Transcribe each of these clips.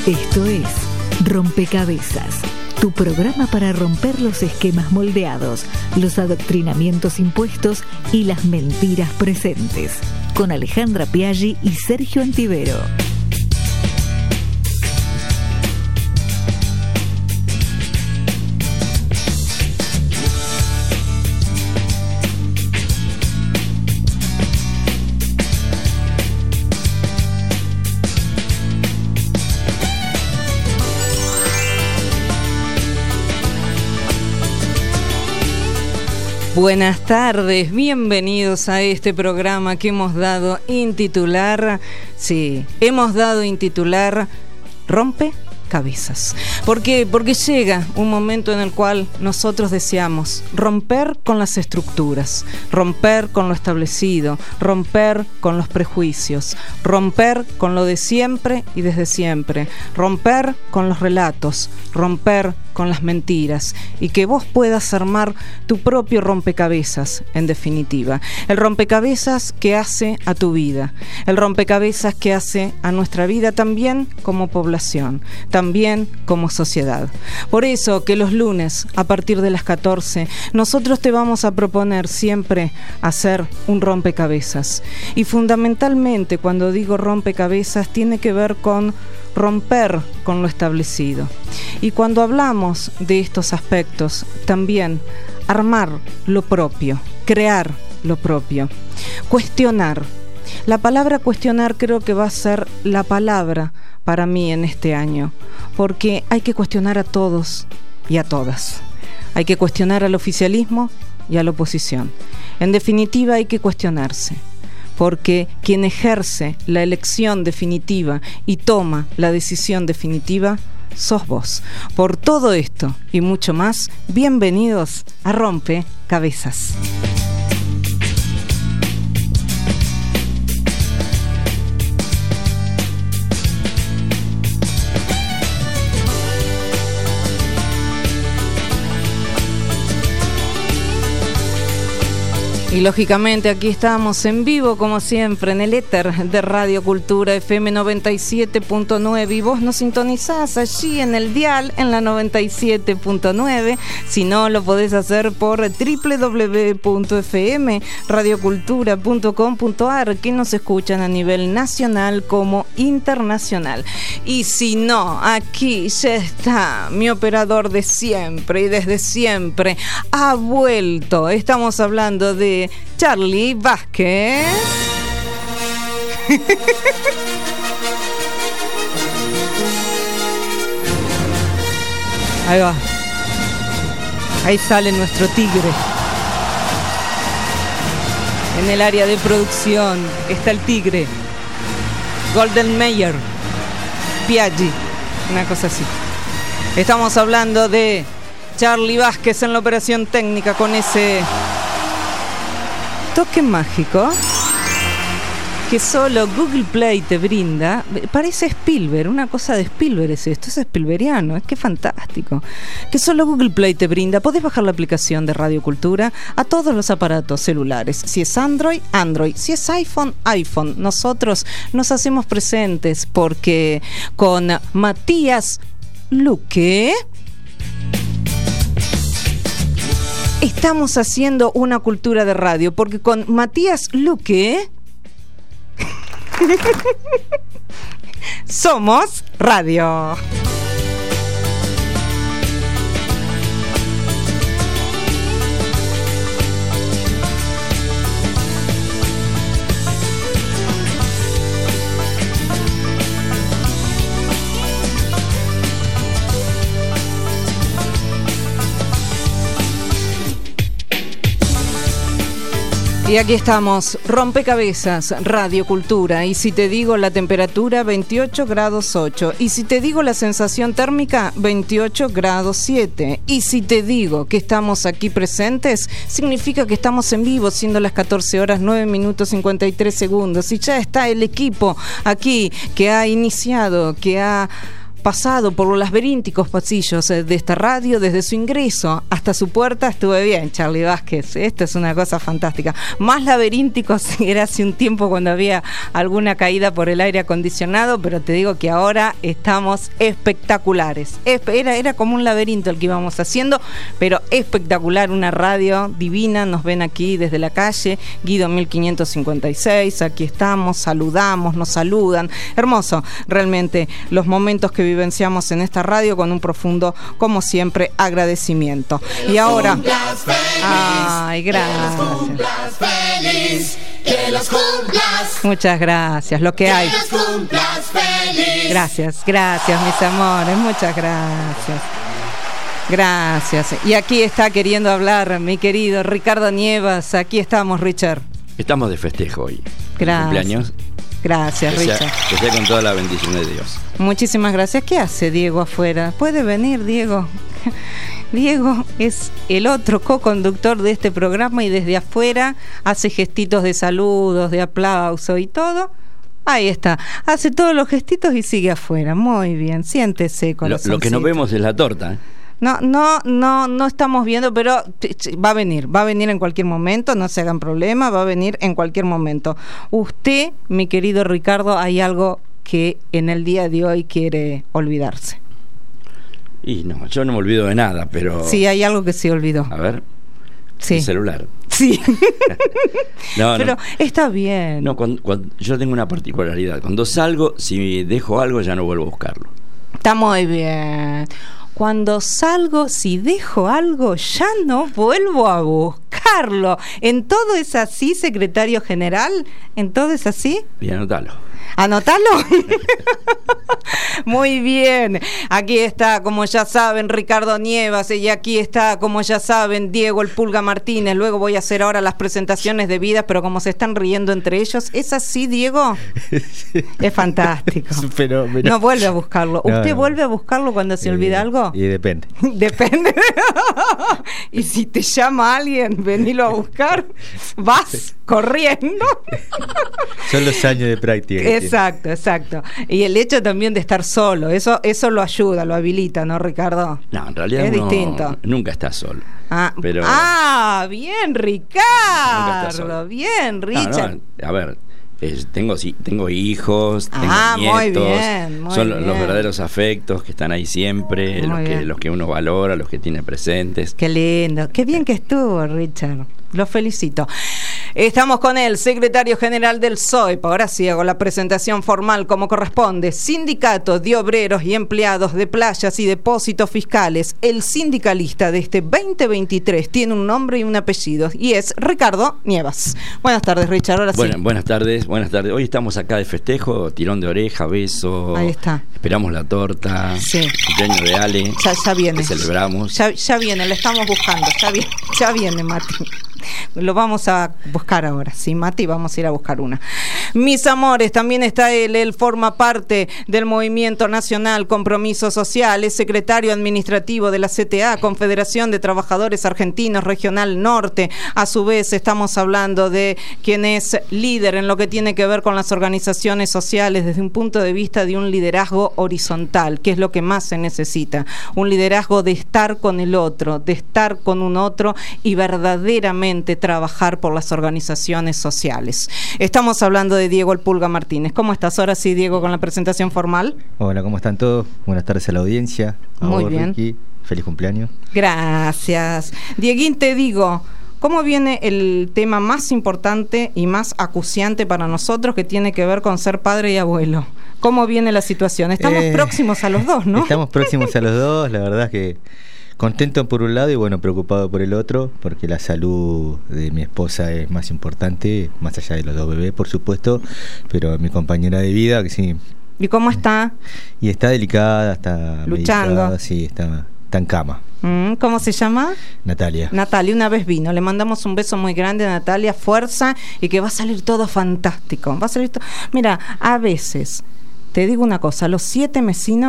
Esto es Rompecabezas, tu programa para romper los esquemas moldeados, los adoctrinamientos impuestos y las mentiras presentes. Con Alejandra Piaggi y Sergio Antivero. Buenas tardes, bienvenidos a este programa que hemos dado en titular, Rompecabezas. ¿Por qué? Porque llega un momento en el cual nosotros deseamos romper con las estructuras, romper con lo establecido, romper con los prejuicios, romper con lo de siempre y desde siempre, romper con los relatos, romper con las mentiras y que vos puedas armar tu propio rompecabezas, en definitiva. El rompecabezas que hace a tu vida, el rompecabezas que hace a nuestra vida también como población, también como sociedad. Por eso que los lunes, a partir de las 14, nosotros te vamos a proponer siempre hacer un rompecabezas. Y fundamentalmente, cuando digo rompecabezas, tiene que ver con romper con lo establecido. Y cuando hablamos de estos aspectos, también armar lo propio, crear lo propio, cuestionar. La palabra cuestionar creo que va a ser la palabra para mí en este año, porque hay que cuestionar a todos y a todas. Hay que cuestionar al oficialismo y a la oposición. En definitiva, hay que cuestionarse, porque quien ejerce la elección definitiva y toma la decisión definitiva sos vos. Por todo esto y mucho más, bienvenidos a Rompecabezas. Y lógicamente aquí estamos en vivo como siempre en el éter de Radio Cultura FM 97.9 y vos nos sintonizás allí en el dial en la 97.9. Si no, lo podés hacer por www.fmradiocultura.com.ar, que nos escuchan a nivel nacional como internacional. Y si no, aquí ya está mi operador de siempre y desde siempre ha vuelto. Estamos hablando de Charlie Vázquez. Ahí va. Ahí sale nuestro tigre. En el área de producción está el tigre. Golden Mayer. Piaggi. Una cosa así. Estamos hablando de Charlie Vázquez en la operación técnica con ese toque mágico que solo Google Play te brinda. Parece Spielberg, una cosa de Spielberg es esto, es Spielbergiano, es que fantástico. Que solo Google Play te brinda. Podés bajar la aplicación de Radio Cultura a todos los aparatos celulares. Si es Android, Android. Si es iPhone, iPhone. Nosotros nos hacemos presentes porque con Matías Luque estamos haciendo una cultura de radio, porque con Matías Luque somos radio. Y aquí estamos, Rompecabezas, Radio Cultura. Y si te digo la temperatura, 28 grados 8. Y si te digo la sensación térmica, 28 grados 7. Y si te digo que estamos aquí presentes, significa que estamos en vivo, siendo las 14 horas 9 minutos 53 segundos. Y ya está el equipo aquí que ha iniciado, que ha pasado por los laberinticos pasillos de esta radio, desde su ingreso hasta su puerta, estuve bien, Charly Vázquez. Esto es una cosa fantástica. Más laberínticos era hace un tiempo cuando había alguna caída por el aire acondicionado, pero te digo que ahora estamos espectaculares. Era como un laberinto el que íbamos haciendo, pero espectacular, una radio divina. Nos ven aquí desde la calle Guido 1556, aquí estamos, saludamos, nos saludan. Hermoso, realmente, los momentos que vivenciamos en esta radio con un profundo, como siempre, agradecimiento. Y ahora, ay, gracias. Que los cumplas. Muchas gracias, lo que hay. Que los cumplas feliz. Gracias, mis amores, muchas gracias. Gracias. Y aquí está queriendo hablar mi querido Ricardo Nievas. Aquí estamos, Richard. Estamos de festejo hoy. Gracias. Cumpleaños. Gracias, Richard. Que sea con toda la bendición de Dios. Muchísimas gracias. ¿Qué hace Diego afuera? ¿Puede venir, Diego? Diego es el otro co-conductor de este programa y desde afuera hace gestitos de saludos, de aplauso y todo. Ahí está. Hace todos los gestitos y sigue afuera. Muy bien. Siéntese, corazoncito. Lo que no vemos es la torta. No estamos viendo, pero va a venir en cualquier momento, no se hagan problema, va a venir en cualquier momento. Usted, mi querido Ricardo, hay algo que en el día de hoy quiere olvidarse. Y no, yo no me olvido de nada, pero... Sí, hay algo que se olvidó. A ver, sí. El celular. Sí. Pero no. Está bien. No, cuando yo tengo una particularidad. Cuando salgo, si dejo algo, ya no vuelvo a buscarlo. Está muy bien. Cuando salgo, si dejo algo, ya no vuelvo a buscarlo. ¿En todo es así, secretario general? ¿En todo es así? Bien, anótalo. ¿Anótalo? Muy bien. Aquí está, como ya saben, Ricardo Nievas, y aquí está, como ya saben, Diego el Pulga Martínez. Luego voy a hacer ahora las presentaciones debidas, pero como se están riendo entre ellos, ¿es así, Diego? Es fantástico. Es un fenómeno. No vuelve a buscarlo. ¿Usted vuelve a buscarlo cuando se olvida algo? Y depende. Depende. Y si te llama alguien, venilo a buscar, vas corriendo. Son los años de práctica. Exacto. Y el hecho también de estar solo, eso lo ayuda, lo habilita, ¿no, Ricardo? No, en realidad es distinto. Nunca está solo. Bien, Ricardo. Bien, Richard. No, a ver, tengo hijos, tengo nietos. Muy bien. Son los verdaderos afectos que están ahí siempre, los que uno valora, los que tiene presentes. Qué lindo, qué bien que estuvo, Richard. Lo felicito. Estamos con el secretario general del SOEP. Ahora sí hago la presentación formal como corresponde. Sindicato de Obreros y Empleados de Playas y Depósitos Fiscales. El sindicalista de este 2023 tiene un nombre y un apellido y es Ricardo Nievas. Buenas tardes, Richard. Ahora sí. Buenas tardes. Hoy estamos acá de festejo, tirón de oreja, beso. Ahí está. Esperamos la torta. Sí. Cumpleaños de Ale. Ya viene. Que celebramos. Ya viene, la estamos buscando. Ya viene, Mati. Lo vamos a buscar ahora, sí, Mati, vamos a ir a buscar una. Mis amores, también está él forma parte del Movimiento Nacional Compromiso Social, es secretario administrativo de la CTA, Confederación de Trabajadores Argentinos Regional Norte. A su vez estamos hablando de quien es líder en lo que tiene que ver con las organizaciones sociales desde un punto de vista de un liderazgo horizontal, que es lo que más se necesita, un liderazgo de estar con el otro, de estar con un otro y verdaderamente trabajar por las organizaciones sociales. Estamos hablando de Diego el Pulga Martínez. ¿Cómo estás ahora sí, Diego, con la presentación formal? Hola, ¿cómo están todos? Buenas tardes a la audiencia. Muy bien. Ricky, feliz cumpleaños. Gracias. Dieguín, te digo, ¿cómo viene el tema más importante y más acuciante para nosotros que tiene que ver con ser padre y abuelo? ¿Cómo viene la situación? Estamos próximos a los dos, ¿no? Estamos próximos a los dos, la verdad es que contento por un lado y preocupado por el otro, porque la salud de mi esposa es más importante, más allá de los dos bebés, por supuesto, pero mi compañera de vida, que sí. ¿Y cómo está? Y está delicada, está luchando. Medicada, sí, está en cama. ¿Cómo se llama? Natalia, una vez vino, le mandamos un beso muy grande a Natalia, fuerza, y que va a salir todo fantástico. Mira, a veces, te digo una cosa, los 7 vecinos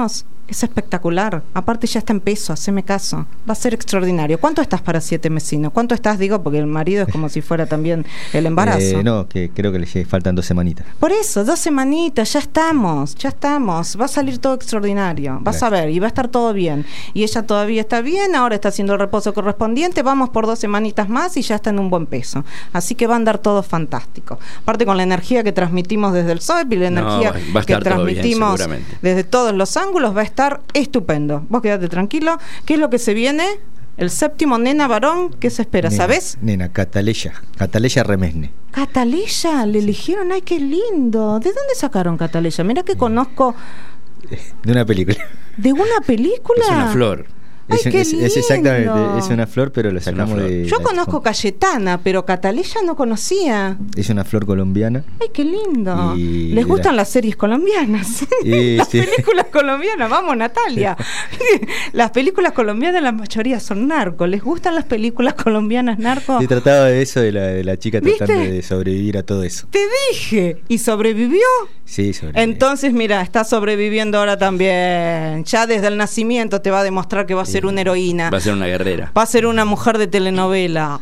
Es espectacular. Aparte ya está en peso, haceme caso. Va a ser extraordinario. ¿Cuánto estás para 7 mesinos? ¿Cuánto estás, digo, porque el marido es como si fuera también el embarazo? No, que creo que le faltan 2 semanitas. Por eso, 2 semanitas, ya estamos. Va a salir todo extraordinario. Vas a ver, y va a estar todo bien. Y ella todavía está bien, ahora está haciendo el reposo correspondiente, vamos por 2 semanitas más y ya está en un buen peso. Así que va a andar todo fantástico. Aparte con la energía que transmitimos desde el SOEP y la energía que transmitimos bien, desde todos los ángulos, va a estar estupendo. Vos quedate tranquilo. ¿Qué es lo que se viene? El 7º nena varón. ¿Qué se espera? ¿Sabés? Nena, Cataleya Remesne. Cataleya, le eligieron. Ay, qué lindo. ¿De dónde sacaron Cataleya? Mira que conozco. De una película. ¿De una película? Es una flor. Ay, es exactamente, es una flor, pero lo sacamos de... Yo conozco Cayetana, pero Cataleya no conocía. Es una flor colombiana. Ay, qué lindo. Les gustan las series colombianas. Las películas colombianas, vamos, Natalia. Las películas colombianas, la mayoría son narcos. ¿Les gustan las películas colombinas narcos? Se trataba de eso, de la chica tratando de sobrevivir a todo eso. Te dije. ¿Y sobrevivió? Sí, sobrevivió. Entonces, mira, está sobreviviendo ahora también. Ya desde el nacimiento te va a demostrar que va a ser una heroína. Va a ser una guerrera. Va a ser una mujer de telenovela.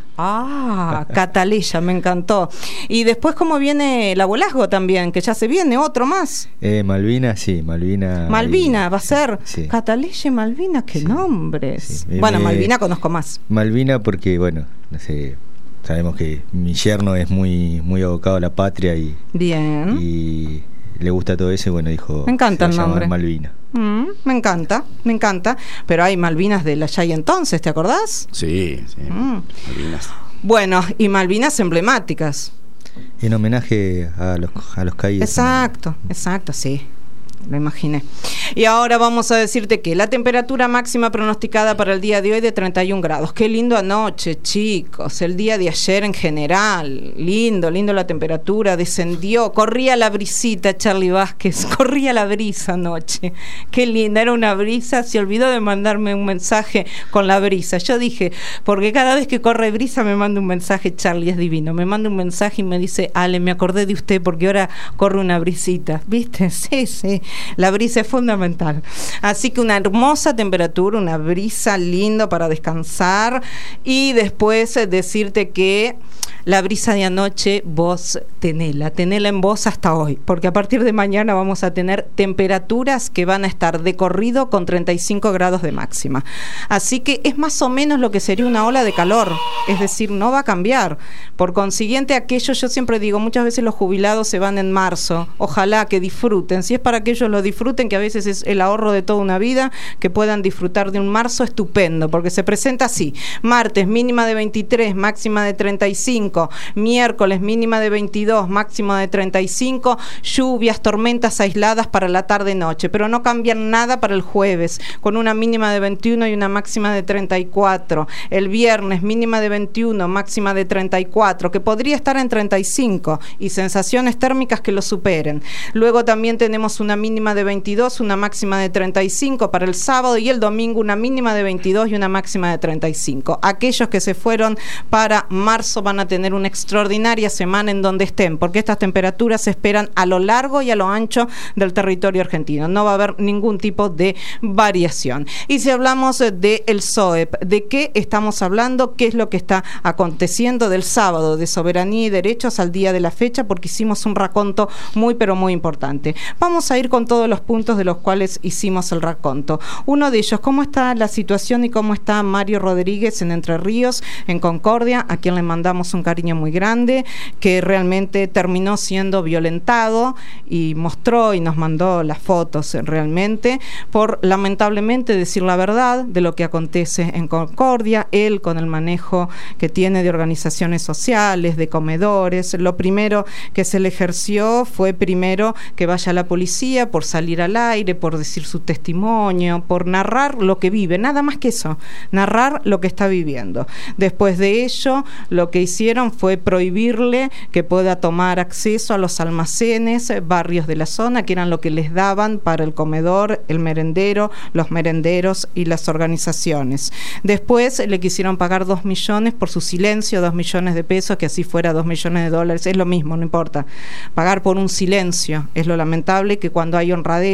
Cataleya, me encantó. Y después, ¿cómo viene el abuelazgo también? Que ya se viene otro más. Malvina, sí, Malvina. Malvina, va a ser. Sí. Cataleya y Malvina, qué nombres. Sí. Bueno, Malvina conozco más. Malvina porque, bueno, no sé, sabemos que mi yerno es muy abocado a la patria y... Bien. Y le gusta todo eso y bueno, dijo... Me encanta el nombre. Malvina. Me encanta. Pero hay Malvinas de la ya y entonces, ¿te acordás? Sí. Malvinas. Bueno, y Malvinas emblemáticas. En homenaje a los caídos. Exacto, sí. Lo imaginé. Y ahora vamos a decirte que la temperatura máxima pronosticada para el día de hoy de 31 grados. Qué lindo anoche, chicos. El día de ayer en general. Lindo la temperatura. Descendió. Corría la brisita, Charlie Vázquez. Corría la brisa anoche. Qué linda. Era una brisa. Se olvidó de mandarme un mensaje con la brisa. Yo dije, porque cada vez que corre brisa me manda un mensaje, Charlie, es divino. Me manda un mensaje y me dice, Ale, me acordé de usted porque ahora corre una brisita. ¿Viste? Sí. La brisa es fundamental. Así que una hermosa temperatura, una brisa lindo para descansar y después decirte que la brisa de anoche vos tenela en vos hasta hoy, porque a partir de mañana vamos a tener temperaturas que van a estar de corrido con 35 grados de máxima. Así que es más o menos lo que sería una ola de calor, es decir, no va a cambiar. Por consiguiente, yo siempre digo, muchas veces los jubilados se van en marzo, ojalá que disfruten, si es para que ellos lo disfruten, que a veces es el ahorro de toda una vida, que puedan disfrutar de un marzo estupendo, porque se presenta así: martes mínima de 23, máxima de 35, miércoles mínima de 22, máxima de 35, lluvias, tormentas aisladas para la tarde-noche, pero no cambian nada para el jueves, con una mínima de 21 y una máxima de 34, el viernes mínima de 21, máxima de 34, que podría estar en 35, y sensaciones térmicas que lo superen. Luego también tenemos una mínima de 22, una máxima de 35 para el sábado, y el domingo una mínima de 22 y una máxima de 35. Aquellos que se fueron para marzo van a tener una extraordinaria semana en donde estén, porque estas temperaturas se esperan a lo largo y a lo ancho del territorio argentino. No va a haber ningún tipo de variación. Y si hablamos del SOEP, ¿de qué estamos hablando? ¿Qué es lo que está aconteciendo del sábado de soberanía y derechos al día de la fecha? Porque hicimos un raconto muy pero muy importante. Vamos a ir con todos los puntos de los cuales hicimos el raconto. Uno de ellos, ¿cómo está la situación y cómo está Mario Rodríguez en Entre Ríos, en Concordia, a quien le mandamos un cariño muy grande, que realmente terminó siendo violentado y mostró y nos mandó las fotos realmente, por lamentablemente decir la verdad de lo que acontece en Concordia, él con el manejo que tiene de organizaciones sociales, de comedores. Lo primero que se le ejerció fue primero que vaya la policía por salir al aire, por decir su testimonio, por narrar lo que vive, nada más que eso, narrar lo que está viviendo. Después de ello, lo que hicieron fue prohibirle que pueda tomar acceso a los almacenes, barrios de la zona, que eran lo que les daban para el comedor, el merendero, los merenderos y las organizaciones. Después le quisieron pagar 2 millones por su silencio, 2 millones de pesos, que así fuera 2 millones de dólares, es lo mismo, no importa. Pagar por un silencio es lo lamentable, que cuando hay honradez y cuando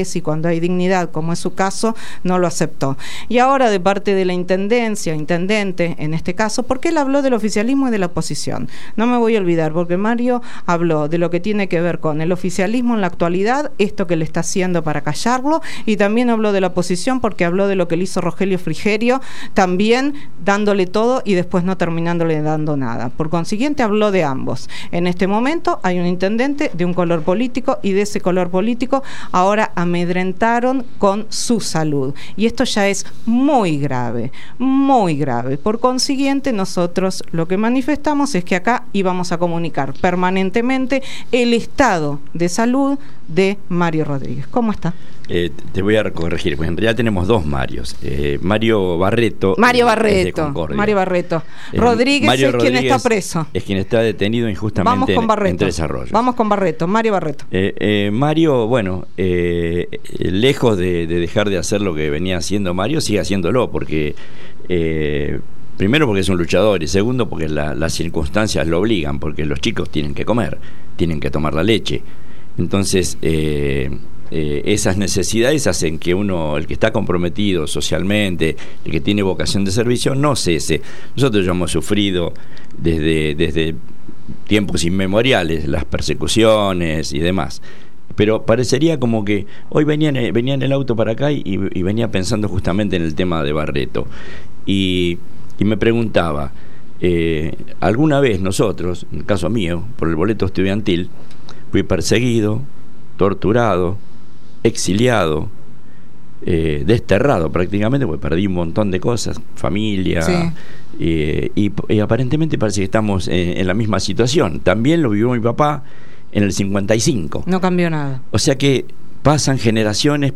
cuando hay dignidad, como es su caso, no lo aceptó. Y ahora de parte de la intendencia, intendente en este caso, porque él habló del oficialismo y de la oposición. No me voy a olvidar, porque Mario habló de lo que tiene que ver con el oficialismo en la actualidad, esto que le está haciendo para callarlo, y también habló de la oposición porque habló de lo que le hizo Rogelio Frigerio, también dándole todo y después no terminándole dando nada. Por consiguiente, habló de ambos. En este momento hay un intendente de un color político y de ese color político ahora amedrentaron con su salud. Y esto ya es muy grave, muy grave. Por consiguiente, nosotros lo que manifestamos es que acá íbamos a comunicar permanentemente el estado de salud de Mario Rodríguez. ¿Cómo está? Te voy a corregir, pues en realidad tenemos dos Marios. Mario Barreto. Mario Barreto. Rodríguez Mario es Rodríguez quien está preso. Es quien está detenido injustamente en Tres Arroyos. Vamos con Barreto, Mario Barreto. Mario, bueno, lejos de dejar de hacer lo que venía haciendo Mario, sigue haciéndolo, porque primero porque es un luchador y segundo porque las circunstancias lo obligan, porque los chicos tienen que comer, tienen que tomar la leche. Entonces, esas necesidades hacen que uno, el que está comprometido socialmente, el que tiene vocación de servicio, no cese. Nosotros ya hemos sufrido desde tiempos inmemoriales las persecuciones y demás, pero parecería como que hoy venía en el auto para acá y venía pensando justamente en el tema de Barreto y me preguntaba, alguna vez nosotros, en el caso mío, por el boleto estudiantil, fui perseguido, torturado, exiliado, desterrado prácticamente, porque perdí un montón de cosas, familia, sí. Y aparentemente parece que estamos en la misma situación. También lo vivió mi papá en el 55. No cambió nada. O sea que pasan generaciones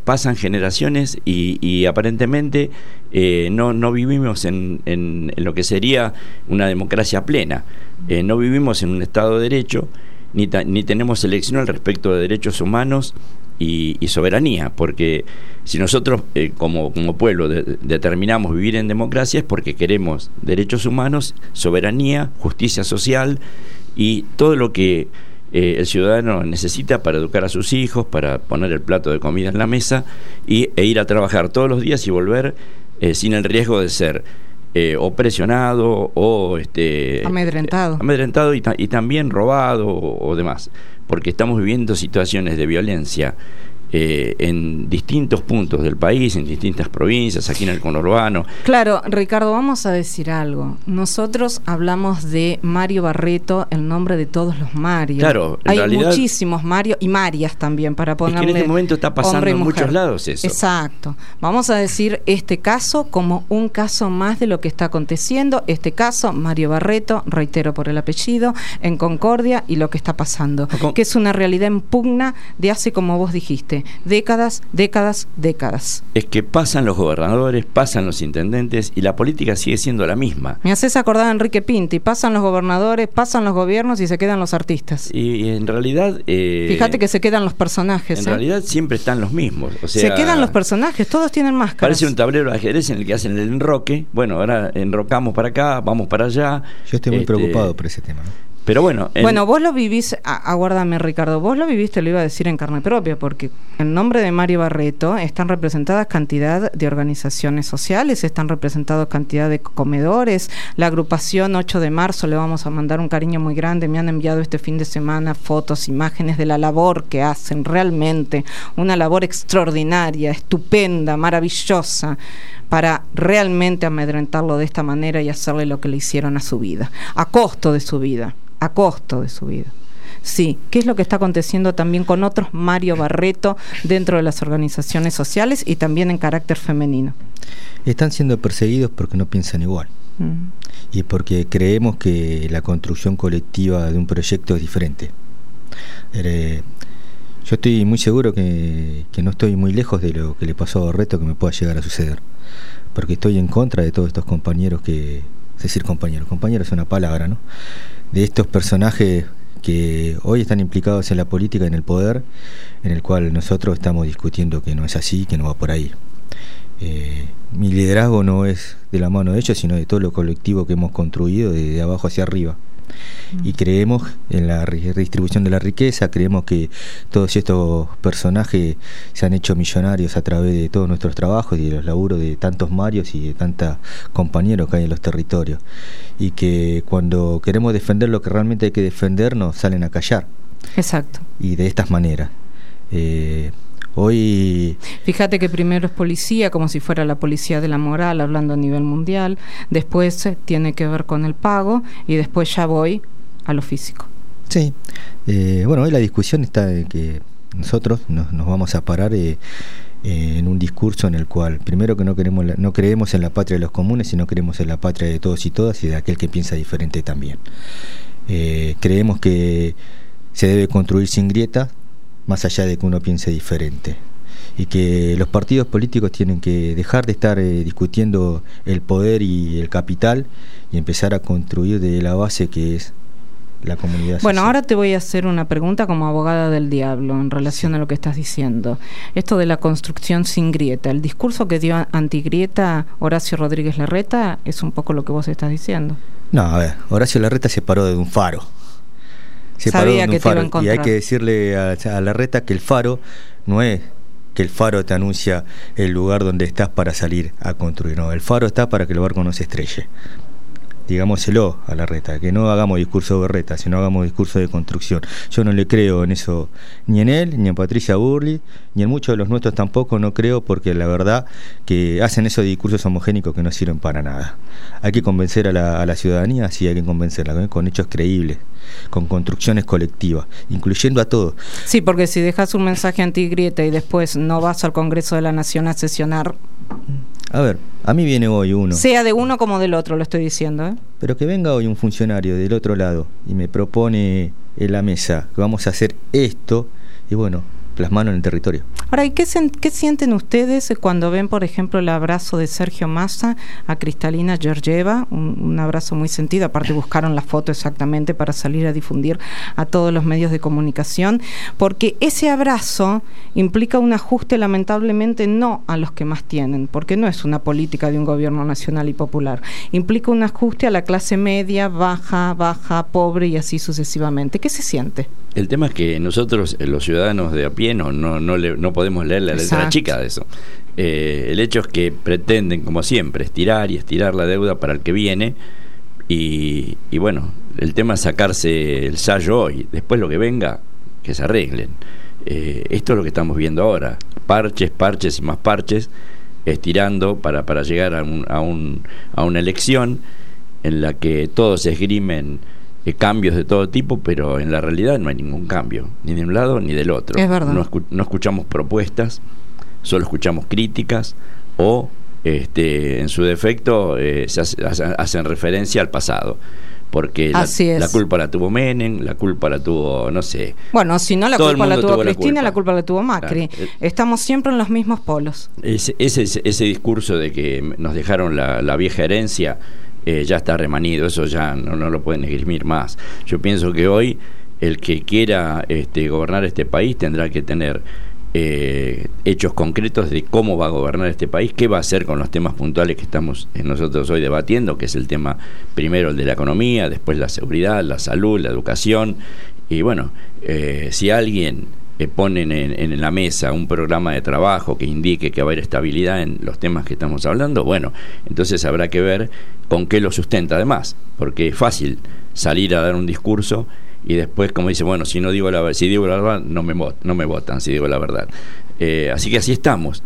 y aparentemente no vivimos en lo que sería una democracia plena. No vivimos en un Estado de Derecho, ni tenemos elección al respecto de derechos humanos y soberanía, porque si nosotros como pueblo determinamos vivir en democracia es porque queremos derechos humanos, soberanía, justicia social y todo lo que el ciudadano necesita para educar a sus hijos, para poner el plato de comida en la mesa e ir a trabajar todos los días y volver sin el riesgo de ser o presionado o amedrentado y también robado o demás, porque estamos viviendo situaciones de violencia en distintos puntos del país, en distintas provincias, aquí en el conurbano. Claro, Ricardo, vamos a decir algo. Nosotros hablamos de Mario Barreto, el nombre de todos los Marios. Claro, hay realidad, muchísimos Marios y Marias también, para ponerle. Es que en este momento está pasando en muchos lados eso. Exacto. Vamos a decir este caso como un caso más de lo que está aconteciendo. Este caso, Mario Barreto, reitero por el apellido, en Concordia, y lo que está pasando, que es una realidad en pugna de hace, como vos dijiste, décadas. Es que pasan los gobernadores, pasan los intendentes y la política sigue siendo la misma. Me haces acordar a Enrique Pinti, pasan los gobernadores, pasan los gobiernos y se quedan los artistas. Y en realidad... fíjate que se quedan los personajes. En realidad siempre están los mismos. O sea, se quedan los personajes, todos tienen máscaras. Parece un tablero de ajedrez en el que hacen el enroque. Bueno, ahora enrocamos para acá, vamos para allá. Yo estoy muy preocupado por ese tema, ¿no? Pero bueno... Bueno, vos lo vivís, aguárdame Ricardo, vos lo viviste, lo iba a decir en carne propia, porque en nombre de Mario Barreto están representadas cantidad de organizaciones sociales, están representados cantidad de comedores, la agrupación 8 de marzo, le vamos a mandar un cariño muy grande, me han enviado este fin de semana fotos, imágenes de la labor que hacen, realmente una labor extraordinaria, estupenda, maravillosa, para realmente amedrentarlo de esta manera y hacerle lo que le hicieron a su vida, a costo de su vida. Sí, ¿qué es lo que está aconteciendo también con otros Mario Barreto dentro de las organizaciones sociales y también en carácter femenino? Están siendo perseguidos porque no piensan igual. Y porque creemos que la construcción colectiva de un proyecto es diferente. Yo estoy muy seguro que no estoy muy lejos de lo que le pasó a Barreto que me pueda llegar a suceder, porque estoy en contra de todos estos compañeros es decir, compañeros es una palabra, ¿no? De estos personajes que hoy están implicados en la política y en el poder, en el cual nosotros estamos discutiendo que no es así, que no va por ahí. Mi liderazgo no es de la mano de ellos, sino de todo lo colectivo que hemos construido de abajo hacia arriba. Y creemos en la redistribución de la riqueza, creemos que todos estos personajes se han hecho millonarios a través de todos nuestros trabajos y de los laburos de tantos Marios y de tantos compañeros que hay en los territorios, y que cuando queremos defender lo que realmente hay que defender nos salen a callar. Exacto. Y de estas maneras hoy... Fíjate que primero es policía, como si fuera la policía de la moral, hablando a nivel mundial, después tiene que ver con el pago, y después ya voy a lo físico. Sí, bueno, hoy la discusión está en que nosotros nos vamos a parar en un discurso en el cual, primero, que no creemos en la patria de los comunes, sino creemos en la patria de todos y todas, y de aquel que piensa diferente también. Creemos que se debe construir sin grietas, más allá de que uno piense diferente, y que los partidos políticos tienen que dejar de estar discutiendo el poder y el capital y empezar a construir de la base que es la comunidad social. Bueno, ahora te voy a hacer una pregunta como abogada del diablo en relación a lo que estás diciendo. Esto de la construcción sin grieta, el discurso que dio antigrieta Horacio Rodríguez Larreta es un poco lo que vos estás diciendo. No, a ver, Horacio Larreta se paró de un faro. Sabía que te iba a encontrar. Y hay que decirle a Larreta que el faro no es que el faro te anuncia el lugar donde estás para salir a construir. No, el faro está para que el barco no se estrelle. Digámoselo a Larreta, que no hagamos discurso de berreta, sino hagamos discurso de construcción. Yo no le creo en eso, ni en él, ni en Patricia Burley, ni en muchos de los nuestros tampoco, no creo, porque la verdad que hacen esos discursos homogénicos que no sirven para nada. Hay que convencer a la ciudadanía, sí, hay que convencerla, con hechos creíbles, con construcciones colectivas, incluyendo a todos. Sí, porque si dejas un mensaje antigrieta y después no vas al Congreso de la Nación a sesionar... A ver, a mí viene hoy uno. Sea de uno como del otro, lo estoy diciendo, ¿eh? Pero que venga hoy un funcionario del otro lado y me propone en la mesa que vamos a hacer esto, y bueno, plasmarlo en el territorio. Ahora, ¿y qué sienten ustedes cuando ven, por ejemplo, el abrazo de Sergio Massa a Cristalina Georgieva? Un abrazo muy sentido, aparte buscaron la foto exactamente para salir a difundir a todos los medios de comunicación, porque ese abrazo implica un ajuste, lamentablemente, no a los que más tienen, porque no es una política de un gobierno nacional y popular, implica un ajuste a la clase media, baja, pobre y así sucesivamente. ¿Qué se siente? El tema es que nosotros, los ciudadanos de a pie, no podemos leer la letra chica de eso. El hecho es que pretenden, como siempre, estirar y estirar la deuda para el que viene, y bueno, el tema es sacarse el sallo hoy, después lo que venga, que se arreglen. Esto es lo que estamos viendo ahora, parches y más parches, estirando para llegar a una elección en la que todos esgrimen cambios de todo tipo, pero en la realidad no hay ningún cambio, ni de un lado ni del otro. Es verdad. No escuchamos propuestas, solo escuchamos críticas o en su defecto hacen referencia al pasado, porque la culpa la tuvo Menem, la culpa la tuvo, no sé. Bueno, si no, la culpa la tuvo Cristina, la culpa la tuvo Macri. Claro. Estamos siempre en los mismos polos. Ese discurso de que nos dejaron la vieja herencia ya está remanido, eso ya no lo pueden esgrimir más. Yo pienso que hoy el que quiera gobernar este país tendrá que tener hechos concretos de cómo va a gobernar este país, qué va a hacer con los temas puntuales que estamos nosotros hoy debatiendo, que es el tema primero el de la economía, después la seguridad, la salud, la educación, y bueno, si alguien ponen en la mesa un programa de trabajo que indique que va a haber estabilidad en los temas que estamos hablando, bueno, entonces habrá que ver con qué lo sustenta además, porque es fácil salir a dar un discurso y después, como dice, bueno, si digo la verdad no me votan si digo la verdad. Así que así estamos.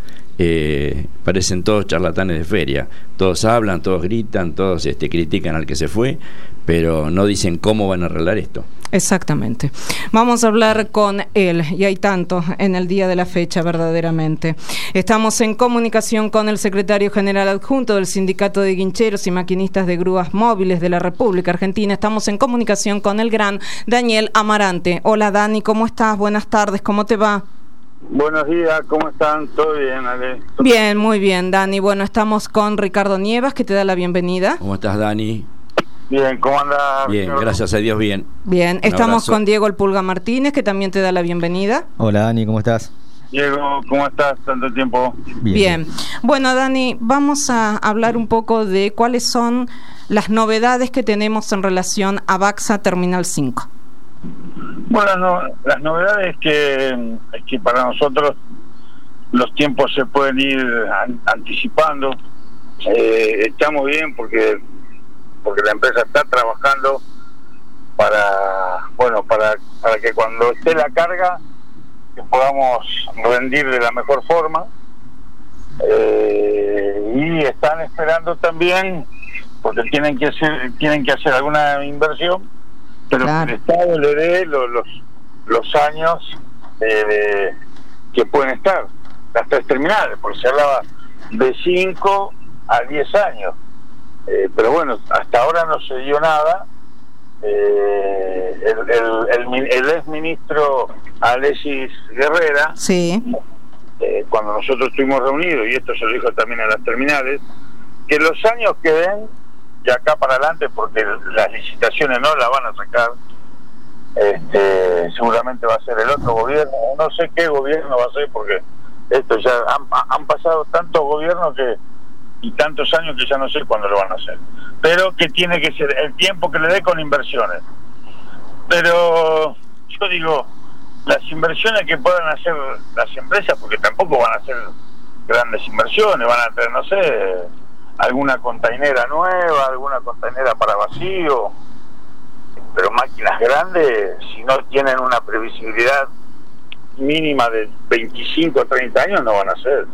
Parecen todos charlatanes de feria, todos hablan, todos gritan, todos critican al que se fue, pero no dicen cómo van a arreglar esto. Exactamente. Vamos a hablar con él, y hay tanto en el día de la fecha verdaderamente. Estamos en comunicación con el secretario general adjunto del Sindicato de Guincheros y Maquinistas de Grúas Móviles de la República Argentina. Estamos en comunicación con el gran Daniel Amarante. Hola Dani, ¿cómo estás? Buenas tardes, ¿cómo te va? Buenos días, ¿cómo están? ¿Todo bien, Ale? Bien, muy bien, Dani. Bueno, estamos con Ricardo Nievas, que te da la bienvenida. ¿Cómo estás, Dani? Bien, ¿cómo andás? Bien, gracias a Dios, bien. Bien, estamos con Diego El Pulga Martínez, que también te da la bienvenida. Hola, Dani, ¿cómo estás? Diego, ¿cómo estás? Tanto tiempo. Bien. Bueno, Dani, vamos a hablar un poco de cuáles son las novedades que tenemos en relación a Baxa Terminal 5. Bueno, las novedades es que para nosotros los tiempos se pueden ir anticipando. Estamos bien porque la empresa está trabajando para que cuando esté la carga que podamos rendir de la mejor forma, y están esperando también porque tienen que hacer alguna inversión, pero claro, que el Estado le dé los años que pueden estar las 3 terminales, porque se hablaba de 5 a 10 años, pero bueno, hasta ahora no se dio nada. El ex ministro Alexis Guerrera, sí, cuando nosotros estuvimos reunidos, y esto se lo dijo también a las terminales, que los años que den de acá para adelante, porque las licitaciones no las van a sacar, seguramente va a ser el otro gobierno, no sé qué gobierno va a ser, porque esto ya han pasado tantos gobiernos y tantos años que ya no sé cuándo lo van a hacer, pero que tiene que ser el tiempo que le dé con inversiones. Pero yo digo, las inversiones que puedan hacer las empresas, porque tampoco van a hacer grandes inversiones, van a tener, no sé, alguna containera nueva, alguna containera para vacío, pero máquinas grandes, si no tienen una previsibilidad mínima de 25 o 30 años, no van a hacer.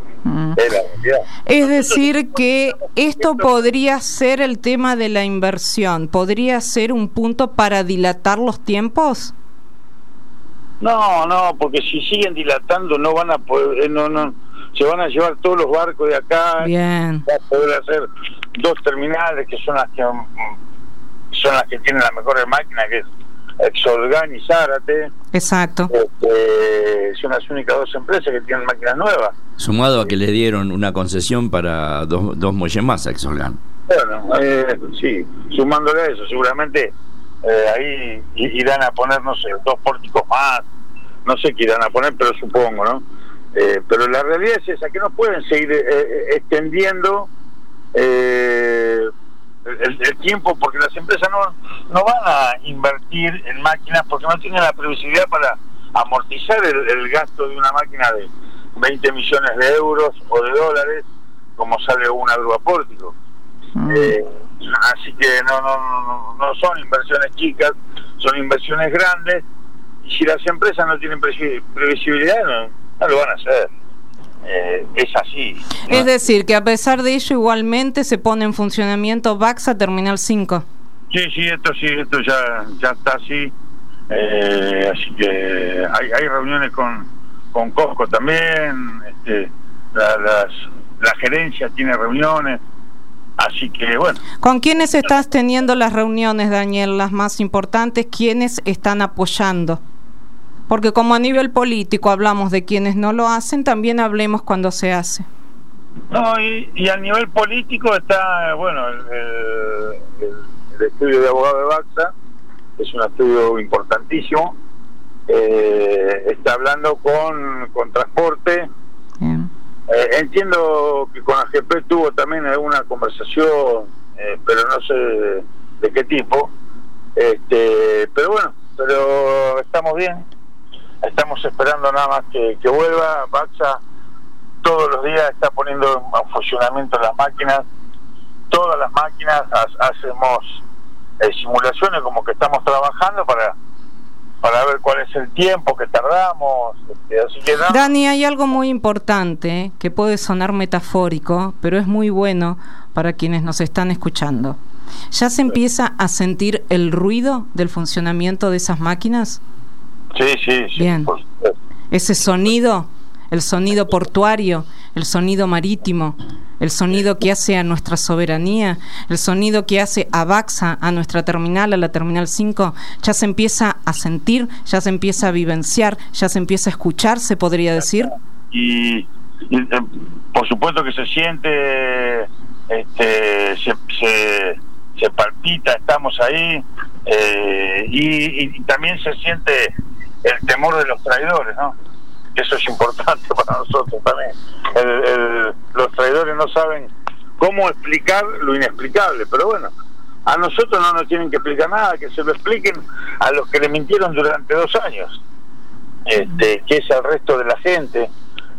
Es decir, que esto podría ser el tema de la inversión, podría ser un punto para dilatar los tiempos. No, porque si siguen dilatando no van a poder, no se van a llevar todos los barcos de acá. Bien. Va a poder hacer 2 terminales que son las que tienen las mejores máquinas, que es Exolgan y Zárate. Exacto. Son las únicas 2 empresas que tienen máquinas nuevas. Sumado a que le dieron una concesión para dos muelles más a Exolgan. Bueno, sí, sumándole a eso, seguramente ahí irán a poner, no sé, 2 pórticos más, no sé qué irán a poner, pero supongo, ¿no? Pero la realidad es esa, que no pueden seguir extendiendo el tiempo, porque las empresas no van a invertir en máquinas porque no tienen la previsibilidad para amortizar el gasto de una máquina de 20 millones de euros o de dólares, como sale un agrupórtico. Así que no son inversiones chicas, son inversiones grandes, y si las empresas no tienen previsibilidad, no lo van a hacer. Es así, ¿no? Es decir, que a pesar de ello igualmente se pone en funcionamiento Baxa Terminal 5. Sí, esto ya está así. Así que hay reuniones con Cosco también, la gerencia tiene reuniones, así que bueno. ¿Con quiénes estás teniendo las reuniones, Daniel, las más importantes? ¿Quiénes están apoyando? Porque como a nivel político hablamos de quienes no lo hacen, también hablemos cuando se hace. No, y a nivel político está, bueno, el estudio de abogado de Baxa, es un estudio importantísimo. Está hablando con transporte. Entiendo que con AGP tuvo también alguna conversación, pero no sé de qué tipo. Pero bueno, estamos bien. Estamos esperando nada más que vuelva. Baxa todos los días está poniendo en funcionamiento las máquinas. Todas las máquinas hacemos simulaciones como que estamos trabajando para ver cuál es el tiempo que tardamos. Así que Dani, hay algo muy importante que puede sonar metafórico, pero es muy bueno para quienes nos están escuchando. ¿Ya se empieza a sentir el ruido del funcionamiento de esas máquinas? Sí. Bien. Ese sonido, el sonido portuario, el sonido marítimo, el sonido que hace a nuestra soberanía, el sonido que hace a Baxa, a nuestra terminal, a la Terminal 5, ya se empieza a sentir, ya se empieza a vivenciar, ya se empieza a escuchar, se podría decir. Y por supuesto que se siente, se palpita, estamos ahí, y también se siente el temor de los traidores, ¿no? Eso es importante para nosotros también. Los traidores no saben cómo explicar lo inexplicable, pero bueno, a nosotros no nos tienen que explicar nada, que se lo expliquen a los que le mintieron durante 2 años, que es el resto de la gente.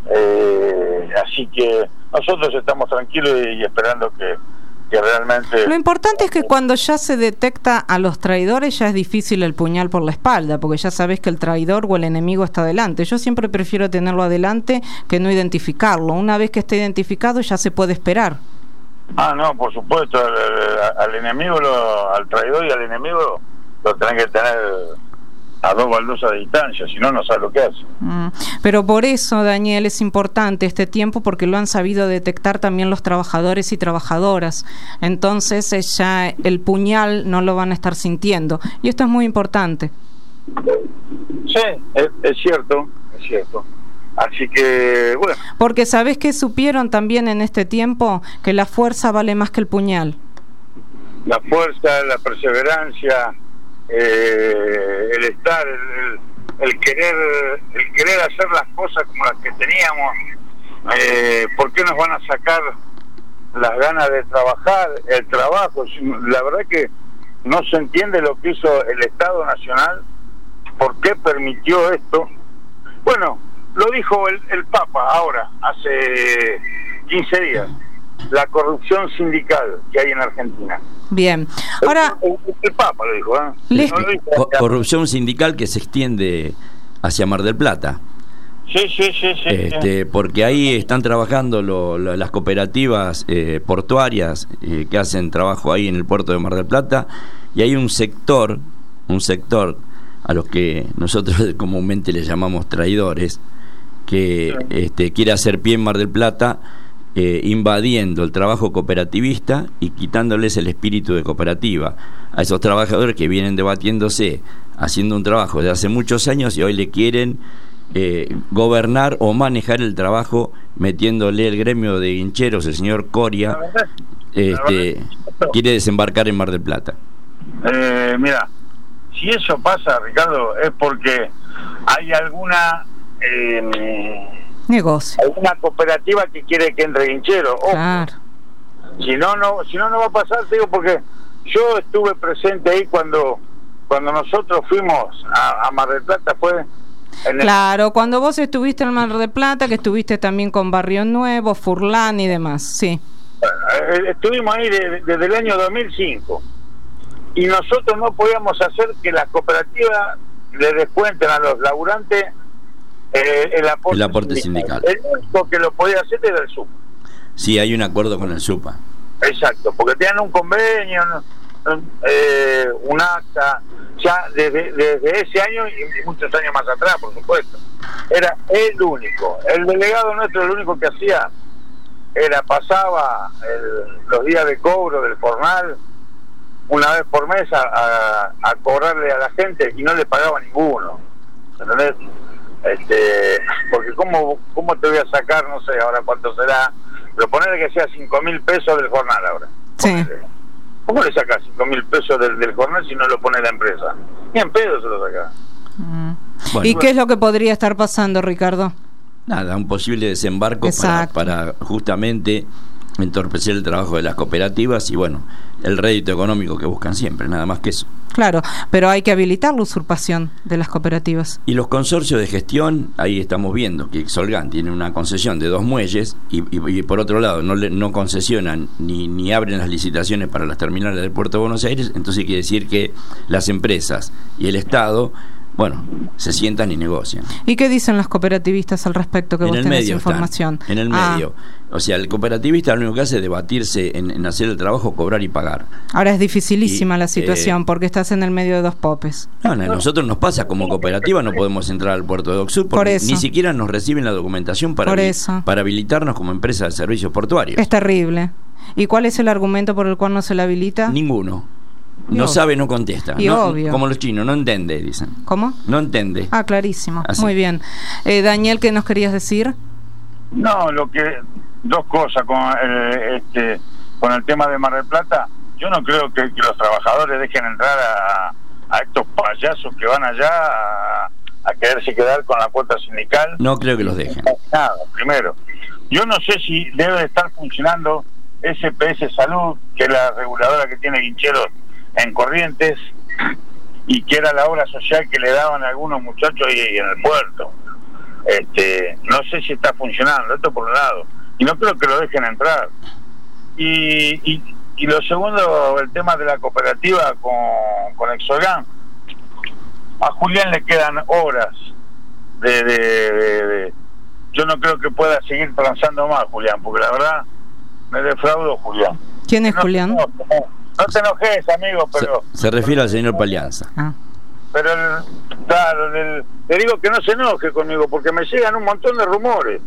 Así que nosotros estamos tranquilos y esperando que realmente... Lo importante es que cuando ya se detecta a los traidores ya es difícil el puñal por la espalda, porque ya sabes que el traidor o el enemigo está adelante. Yo siempre prefiero tenerlo adelante que no identificarlo. Una vez que esté identificado ya se puede esperar. No, por supuesto, al enemigo, al traidor y al enemigo lo tenés que tener a 2 baldosas de distancia, si no, no sabes lo que hace. Pero por eso, Daniel, es importante este tiempo, porque lo han sabido detectar también los trabajadores y trabajadoras. Entonces ya el puñal no lo van a estar sintiendo. Y esto es muy importante. Sí, es cierto. Así que, bueno. Porque ¿sabés qué supieron también en este tiempo? Que la fuerza vale más que el puñal. La fuerza, la perseverancia, el estar, el querer hacer las cosas como las que teníamos. ¿Por qué nos van a sacar las ganas de trabajar, el trabajo? La verdad que no se entiende lo que hizo el Estado Nacional, por qué permitió esto. Bueno, lo dijo el Papa ahora, hace 15 días, la corrupción sindical que hay en Argentina. Bien, ahora... El Papa lo dijo, ¿eh? No lo dijo, corrupción sindical que se extiende hacia Mar del Plata. Sí. Porque ahí están trabajando las cooperativas portuarias que hacen trabajo ahí en el puerto de Mar del Plata, y hay un sector a los que nosotros comúnmente le llamamos traidores, que quiere hacer pie en Mar del Plata, invadiendo el trabajo cooperativista y quitándoles el espíritu de cooperativa a esos trabajadores que vienen debatiéndose, haciendo un trabajo de hace muchos años, y hoy le quieren gobernar o manejar el trabajo, metiéndole el gremio de guincheros, el señor Coria, quiere desembarcar en Mar del Plata. Mira, si eso pasa, Ricardo, es porque hay alguna negocio, alguna cooperativa que quiere que entre guinchero. Claro. Si no va a pasar, te digo, porque yo estuve presente ahí cuando nosotros fuimos a Mar del Plata, fue... Claro, cuando vos estuviste en Mar del Plata, que estuviste también con Barrio Nuevo, Furlán y demás, sí. Estuvimos ahí desde el año 2005, y nosotros no podíamos hacer que las cooperativas le descuenten a los laburantes el aporte sindical. El único que lo podía hacer era el SUPA. Sí, hay un acuerdo con el SUPA. Exacto, porque tenían un convenio, un acta, ya desde ese año y muchos años más atrás, por supuesto. Era el único. El delegado nuestro, el único que hacía pasaba los días de cobro del jornal una vez por mes a cobrarle a la gente, y no le pagaba ninguno, ¿entendés? Porque ¿cómo te voy a sacar? No sé ahora cuánto será, pero ponerle que sea 5.000 pesos del jornal ahora. Sí. ¿Cómo le sacas 5.000 pesos del jornal si no lo pone la empresa? Ni en pedo se lo saca. ¿Y qué es lo que podría estar pasando, Ricardo? Nada, un posible desembarco para justamente entorpecer el trabajo de las cooperativas y, bueno, el rédito económico que buscan siempre, nada más que eso. Claro, pero hay que habilitar la usurpación de las cooperativas. Y los consorcios de gestión, ahí estamos viendo que Solgan tiene una concesión de 2 muelles y por otro lado no concesionan ni abren las licitaciones para las terminales del puerto de Buenos Aires. Entonces quiere decir que las empresas y el Estado, bueno, se sientan y negocian. ¿Y qué dicen los cooperativistas al respecto, que vos tenés información? En el medio. O sea, el cooperativista lo único que hace es debatirse en hacer el trabajo, cobrar y pagar. Ahora es dificilísima la situación porque estás en el medio de 2 popes. No, a nosotros nos pasa como cooperativa, no podemos entrar al puerto de Dock Sud porque ni siquiera nos reciben la documentación para habilitarnos como empresa de servicios portuarios. Es terrible. ¿Y cuál es el argumento por el cual no se la habilita? Ninguno. No sabe, no contesta. Y obvio. Como los chinos, no entiende, dicen. ¿Cómo? No entiende. Ah, clarísimo. Así. Muy bien. Daniel, ¿qué nos querías decir? No, dos cosas con el tema de Mar del Plata. Yo no creo que los trabajadores dejen entrar a estos payasos que van allá a quererse quedar con la cuota sindical. No creo que los dejen. Nada, primero. Yo no sé si debe estar funcionando SPS Salud, que es la reguladora que tiene Guincheros en Corrientes, y que era la obra social que le daban a algunos muchachos ahí en el puerto. No sé si está funcionando, esto por un lado, y no creo que lo dejen entrar. Y lo segundo, el tema de la cooperativa con Exolgan. A Julián le quedan horas yo no creo que pueda seguir transando más, Julián, porque la verdad me defraudó Julián. ¿Quién es Julián? No te enojes, amigo, pero... Se refiere al señor Palianza. Pero, claro, le digo que no se enoje conmigo, porque me llegan un montón de rumores.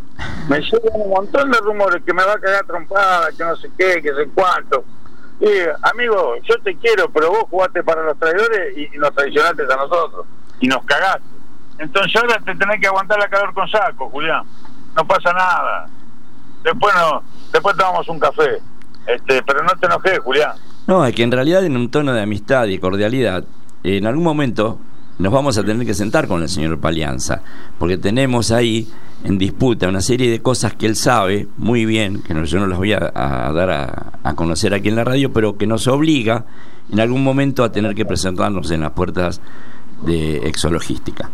Que me va a cagar trompada, que no sé qué, que sé cuánto. Y, amigo, yo te quiero, pero vos jugaste para los traidores y nos traicionaste a nosotros. Y nos cagaste. Entonces ahora te tenés que aguantar la calor con saco, Julián. No pasa nada. Después tomamos un café. Pero no te enojes, Julián. No, es que en realidad en un tono de amistad y cordialidad, en algún momento nos vamos a tener que sentar con el señor Palianza, porque tenemos ahí en disputa una serie de cosas que él sabe muy bien, que yo no las voy a dar a conocer aquí en la radio, pero que nos obliga en algún momento a tener que presentarnos en las puertas de Exologística.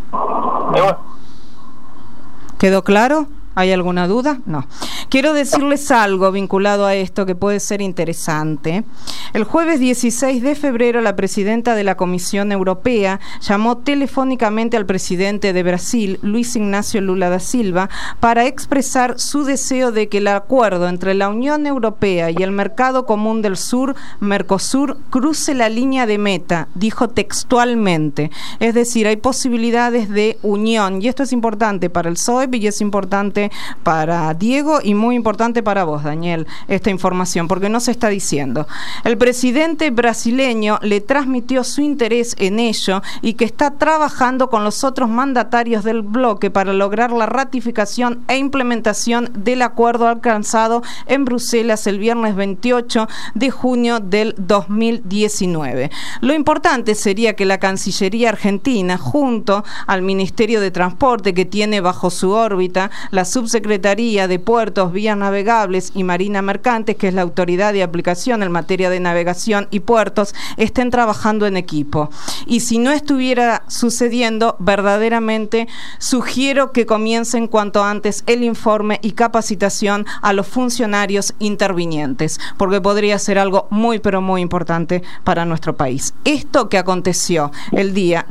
¿Quedó claro? ¿Hay alguna duda? No. Quiero decirles algo vinculado a esto que puede ser interesante. El jueves 16 de febrero, la presidenta de la Comisión Europea llamó telefónicamente al presidente de Brasil, Luis Ignacio Lula da Silva, para expresar su deseo de que el acuerdo entre la Unión Europea y el Mercado Común del Sur, Mercosur, cruce la línea de meta, dijo textualmente. Es decir, hay posibilidades de unión, y esto es importante para el SOEP y es importante para Diego y muy importante para vos, Daniel, esta información, porque no se está diciendo. El presidente brasileño le transmitió su interés en ello y que está trabajando con los otros mandatarios del bloque para lograr la ratificación e implementación del acuerdo alcanzado en Bruselas el viernes 28 de junio del 2019. Lo importante sería que la Cancillería Argentina, junto al Ministerio de Transporte, que tiene bajo su órbita la Subsecretaría de Puertos, Vías Navegables y Marina Mercantes, que es la autoridad de aplicación en materia de navegación y puertos, estén trabajando en equipo. Y si no estuviera sucediendo, verdaderamente sugiero que comiencen cuanto antes el informe y capacitación a los funcionarios intervinientes, porque podría ser algo muy, pero muy importante para nuestro país. Esto que aconteció el día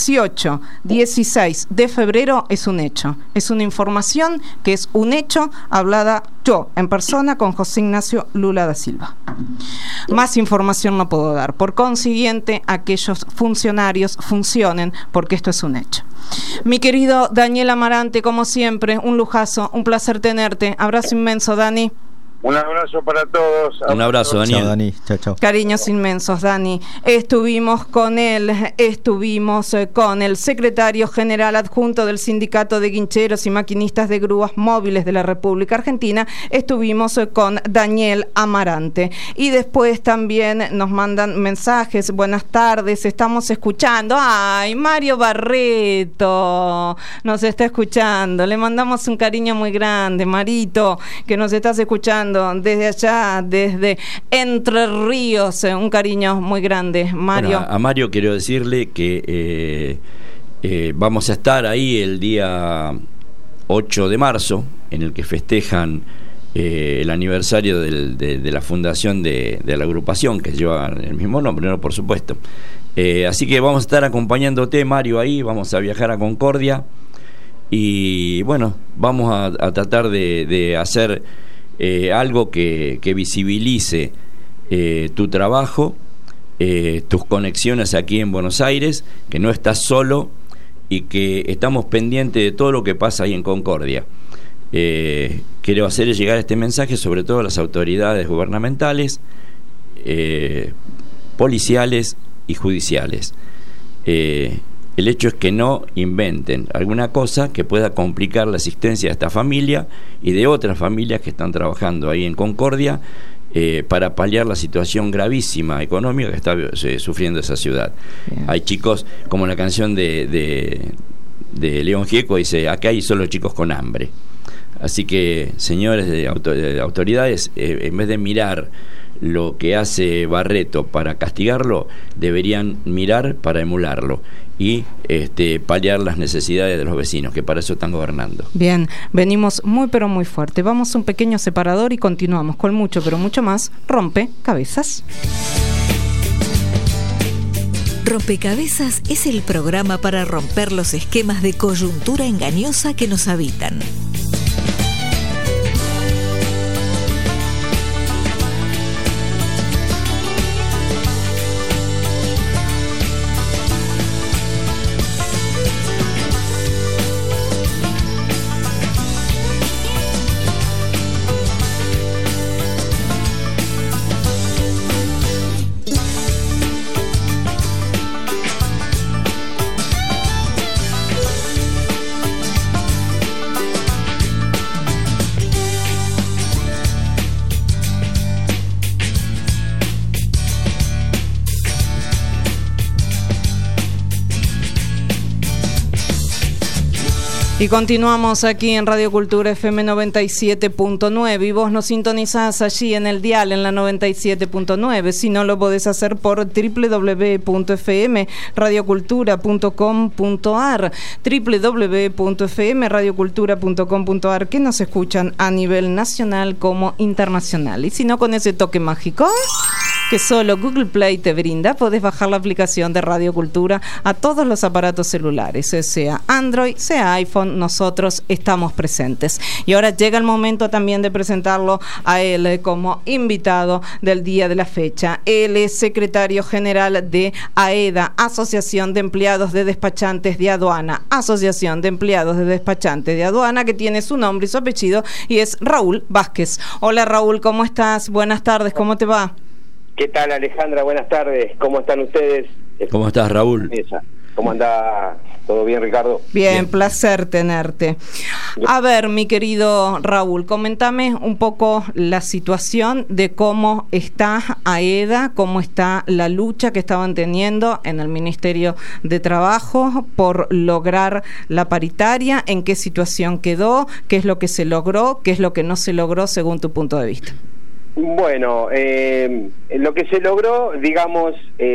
16 de febrero es un hecho, es una información que es un hecho hablada yo en persona con José Ignacio Lula da Silva. Más información no puedo dar. Por consiguiente, aquellos funcionarios funcionen, porque esto es un hecho. Mi querido Daniel Amarante, como siempre, un lujazo, un placer tenerte. Abrazo inmenso, Dani. Un abrazo para todos. Un abrazo, Daniel. Chao, Dani. Chao, chao. Cariños inmensos, Dani. Estuvimos con el secretario general adjunto del Sindicato de Guincheros y Maquinistas de Grúas Móviles de la República Argentina. Estuvimos con Daniel Amarante. Y después también nos mandan mensajes. Buenas tardes, estamos escuchando. ¡Ay, Mario Barreto! Nos está escuchando. Le mandamos un cariño muy grande, Marito, que nos estás escuchando desde allá, desde Entre Ríos. Un cariño muy grande, Mario. Bueno, a Mario quiero decirle que vamos a estar ahí el día 8 de marzo, en el que festejan el aniversario de la fundación de la agrupación, que lleva el mismo nombre, ¿no? Por supuesto. Así que vamos a estar acompañándote, Mario, ahí. Vamos a viajar a Concordia y bueno, vamos a tratar de hacer algo que visibilice tu trabajo, tus conexiones aquí en Buenos Aires, que no estás solo y que estamos pendientes de todo lo que pasa ahí en Concordia. Quiero hacer llegar este mensaje sobre todo a las autoridades gubernamentales, policiales y judiciales. El hecho es que no inventen alguna cosa que pueda complicar la existencia de esta familia y de otras familias que están trabajando ahí en Concordia para paliar la situación gravísima económica que está sufriendo esa ciudad. Bien. Hay chicos, como la canción de León Gieco dice, acá hay solo chicos con hambre. Así que, señores de autoridades, en vez de mirar lo que hace Barreto para castigarlo, deberían mirar para emularlo y paliar las necesidades de los vecinos, que para eso están gobernando. Bien, venimos muy pero muy fuerte. Vamos a un pequeño separador y continuamos con mucho pero mucho más Rompecabezas. Rompecabezas es el programa para romper los esquemas de coyuntura engañosa que nos habitan. Y continuamos aquí en Radio Cultura FM 97.9 y vos nos sintonizás allí en el dial en la 97.9. Si no, lo podés hacer por www.fmradiocultura.com.ar, www.fmradiocultura.com.ar, que nos escuchan a nivel nacional como internacional. Y si no, con ese toque mágico que solo Google Play te brinda, podés bajar la aplicación de Radio Cultura a todos los aparatos celulares, sea Android, sea iPhone, nosotros estamos presentes. Y ahora llega el momento también de presentarlo a él como invitado del día de la fecha. Él es secretario general de AEDA, Asociación de Empleados de Despachantes de Aduana, Asociación de Empleados de Despachantes de Aduana, que tiene su nombre y su apellido, y es Raúl Vázquez. Hola Raúl, ¿cómo estás? Buenas tardes, ¿cómo te va? ¿Qué tal, Alejandra? Buenas tardes. ¿Cómo están ustedes? ¿Cómo estás, Raúl? ¿Cómo anda? ¿Todo bien, Ricardo? Bien, placer tenerte. A ver, mi querido Raúl, comentame un poco la situación de cómo está AEDA, cómo está la lucha que estaban teniendo en el Ministerio de Trabajo por lograr la paritaria, en qué situación quedó, qué es lo que se logró, qué es lo que no se logró según tu punto de vista. Bueno, lo que se logró, digamos,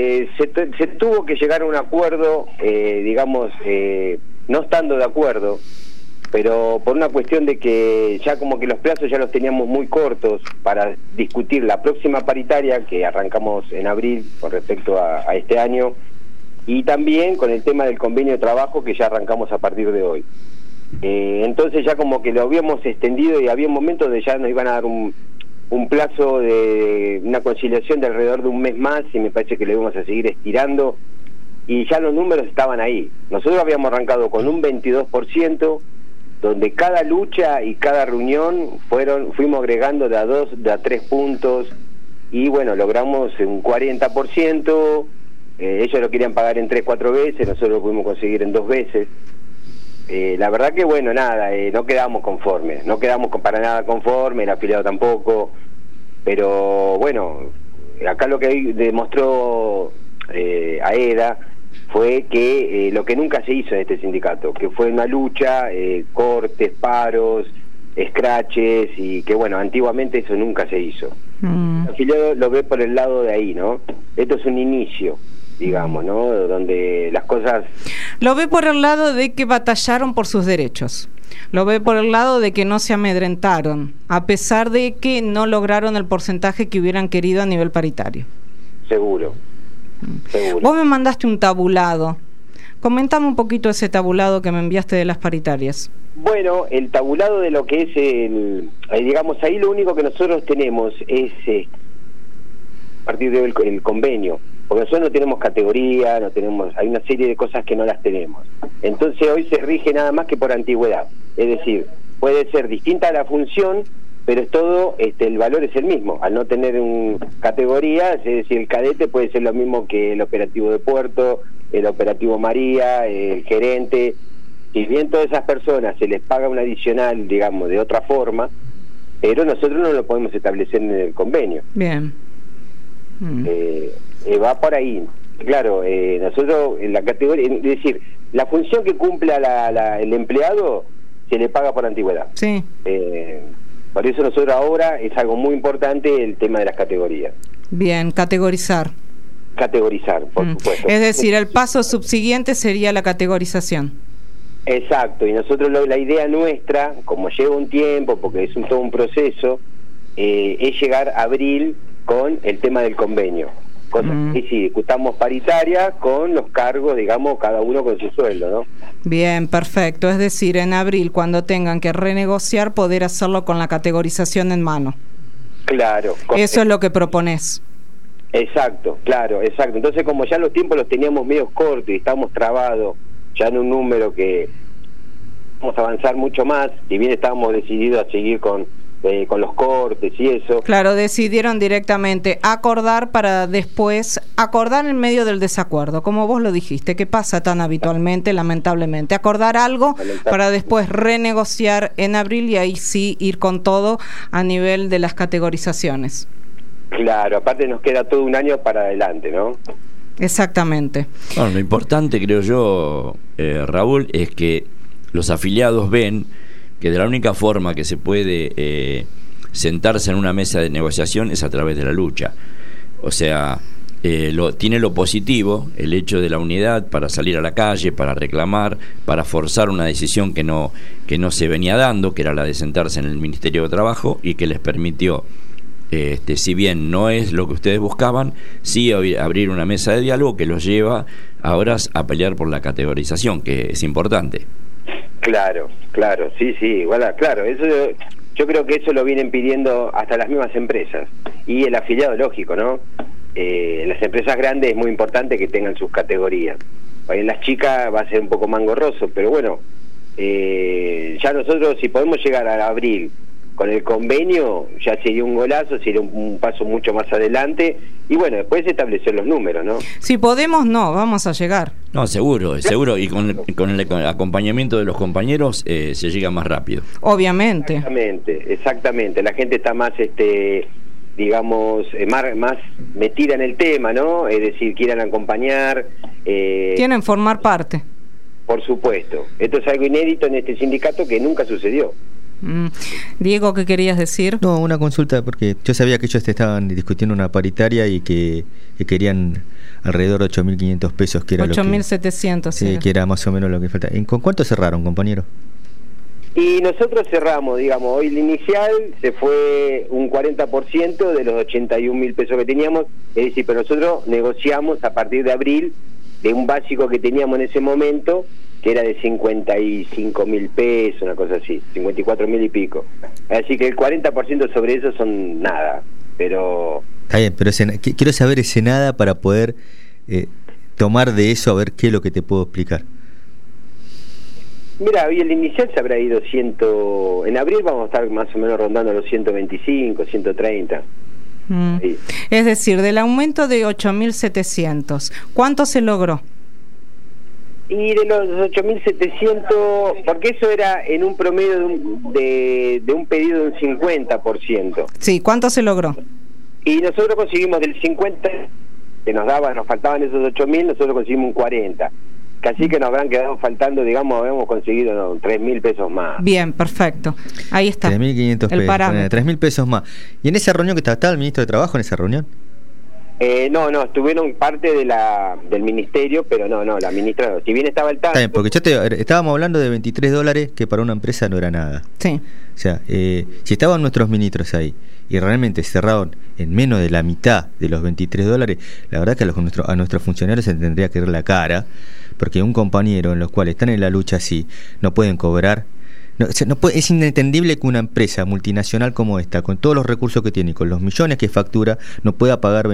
se tuvo que llegar a un acuerdo, digamos, no estando de acuerdo, pero por una cuestión de que ya como que los plazos ya los teníamos muy cortos para discutir la próxima paritaria que arrancamos en abril con respecto a este año, y también con el tema del convenio de trabajo que ya arrancamos a partir de hoy. Entonces ya como que lo habíamos extendido y había momentos de ya nos iban a dar un plazo de una conciliación de alrededor de un mes más, y me parece que lo íbamos a seguir estirando, y ya los números estaban ahí. Nosotros habíamos arrancado con un 22%, donde cada lucha y cada reunión fuimos agregando de a 2, de a 3 puntos, y bueno, logramos un 40%, ellos lo querían pagar en 3-4 veces, nosotros lo pudimos conseguir en 2 veces. La verdad que bueno, nada, no quedamos conformes, para nada conformes, el afiliado tampoco, pero bueno, acá lo que demostró AEDA fue que lo que nunca se hizo en este sindicato, que fue una lucha, cortes, paros, scratches, y que bueno, antiguamente eso nunca se hizo. El afiliado lo ve por el lado de ahí, ¿no? Esto es un inicio, digamos, ¿no? Donde las cosas... Lo ve por el lado de que batallaron por sus derechos. Lo ve por el lado de que no se amedrentaron, a pesar de que no lograron el porcentaje que hubieran querido a nivel paritario. Seguro. Vos me mandaste un tabulado. Comentame un poquito ese tabulado que me enviaste de las paritarias. Bueno, el tabulado de lo que es digamos, ahí lo único que nosotros tenemos es a partir del convenio, porque nosotros no tenemos categoría, hay una serie de cosas que no las tenemos. Entonces hoy se rige nada más que por antigüedad, es decir, puede ser distinta la función, pero es todo, el valor es el mismo, al no tener categoría, es decir, el cadete puede ser lo mismo que el operativo de puerto, el operativo María, el gerente. Si bien todas esas personas se les paga un adicional, digamos, de otra forma, pero nosotros no lo podemos establecer en el convenio. Bien. Va por ahí. Claro, nosotros en la categoría, es decir, la función que cumpla el empleado se le paga por antigüedad. Sí. Por eso nosotros ahora es algo muy importante el tema de las categorías. Bien, categorizar. Categorizar, por supuesto. Es decir, el paso subsiguiente sería la categorización. Exacto, y nosotros la idea nuestra, como lleva un tiempo, porque es todo un proceso, es llegar a abril con el tema del convenio. Y sí, estamos paritaria con los cargos, digamos, cada uno con su sueldo, ¿no? Bien, perfecto. Es decir, en abril, cuando tengan que renegociar, poder hacerlo con la categorización en mano. Claro. Eso es lo que proponés. Exacto, claro, exacto. Entonces, como ya los tiempos los teníamos medio cortos y estamos trabados ya en un número que vamos a avanzar mucho más, si bien estábamos decididos a seguir con los cortes y eso. Claro, decidieron directamente acordar para después acordar en medio del desacuerdo, como vos lo dijiste, que pasa tan habitualmente, lamentablemente. Acordar algo para después renegociar en abril y ahí sí ir con todo a nivel de las categorizaciones. Claro, aparte nos queda todo un año para adelante, ¿no? Exactamente. Bueno, lo importante, creo yo, Raúl, es que los afiliados ven que de la única forma que se puede sentarse en una mesa de negociación es a través de la lucha. O sea, tiene lo positivo, el hecho de la unidad para salir a la calle, para reclamar, para forzar una decisión que no se venía dando, que era la de sentarse en el Ministerio de Trabajo, y que les permitió, si bien no es lo que ustedes buscaban, sí abrir una mesa de diálogo que los lleva ahora a pelear por la categorización, que es importante. Claro, sí, bueno, claro, eso yo creo que eso lo vienen pidiendo hasta las mismas empresas y el afiliado, lógico, ¿no? Las empresas grandes es muy importante que tengan sus categorías. En las chicas va a ser un poco más engorroso, pero bueno, ya nosotros si podemos llegar a abril con el convenio ya sería un golazo, sería un paso mucho más adelante y bueno, después establecer los números, ¿no? Si podemos, no, vamos a llegar. No, seguro, y con el acompañamiento de los compañeros se llega más rápido. Obviamente. Exactamente, la gente está más, digamos, más metida en el tema, ¿no? Es decir, quieran acompañar. Quieren formar parte. Por supuesto, esto es algo inédito en este sindicato que nunca sucedió. Diego, ¿qué querías decir? No, una consulta, porque yo sabía que ellos estaban discutiendo una paritaria y que querían alrededor de 8.500 pesos, que era 8.700, sí, que era más o menos lo que falta. ¿Con cuánto cerraron, compañero? Y nosotros cerramos, digamos, hoy el inicial se fue un 40% de los 81.000 pesos que teníamos, es decir, pero nosotros negociamos a partir de abril de un básico que teníamos en ese momento, que era de 55.000 pesos, una cosa así, 54.000 y pico. Así que el 40% sobre eso son nada, pero... Está bien, pero quiero saber ese nada para poder tomar de eso a ver qué es lo que te puedo explicar. Mira, hoy el inicial se habrá ido en abril vamos a estar más o menos rondando los 125, 130. Sí. Es decir, del aumento de 8.700, ¿cuánto se logró? Y de los 8.700, porque eso era en un promedio de un pedido de un 50%. Sí, ¿cuánto se logró? Y nosotros conseguimos del 50 que nos faltaban esos 8.000, nosotros conseguimos un 40. Casi que nos habrán quedado faltando, digamos, habíamos conseguido 3.000 pesos más. Bien, perfecto. Ahí está. 3.500 pesos. El parámetro. 3.000 pesos más. ¿Y en esa reunión que estaba el ministro de Trabajo en esa reunión? No, estuvieron parte del ministerio, pero no, la ministra, si bien estaba el tanto... Está bien, porque estábamos hablando de $23, que para una empresa no era nada. Sí. O sea, si estaban nuestros ministros ahí y realmente cerraron en menos de la mitad de los $23, la verdad que a nuestros funcionarios se tendría que ver la cara, porque un compañero en los cuales están en la lucha así, no pueden cobrar. Es inentendible que una empresa multinacional como esta, con todos los recursos que tiene y con los millones que factura, no pueda pagar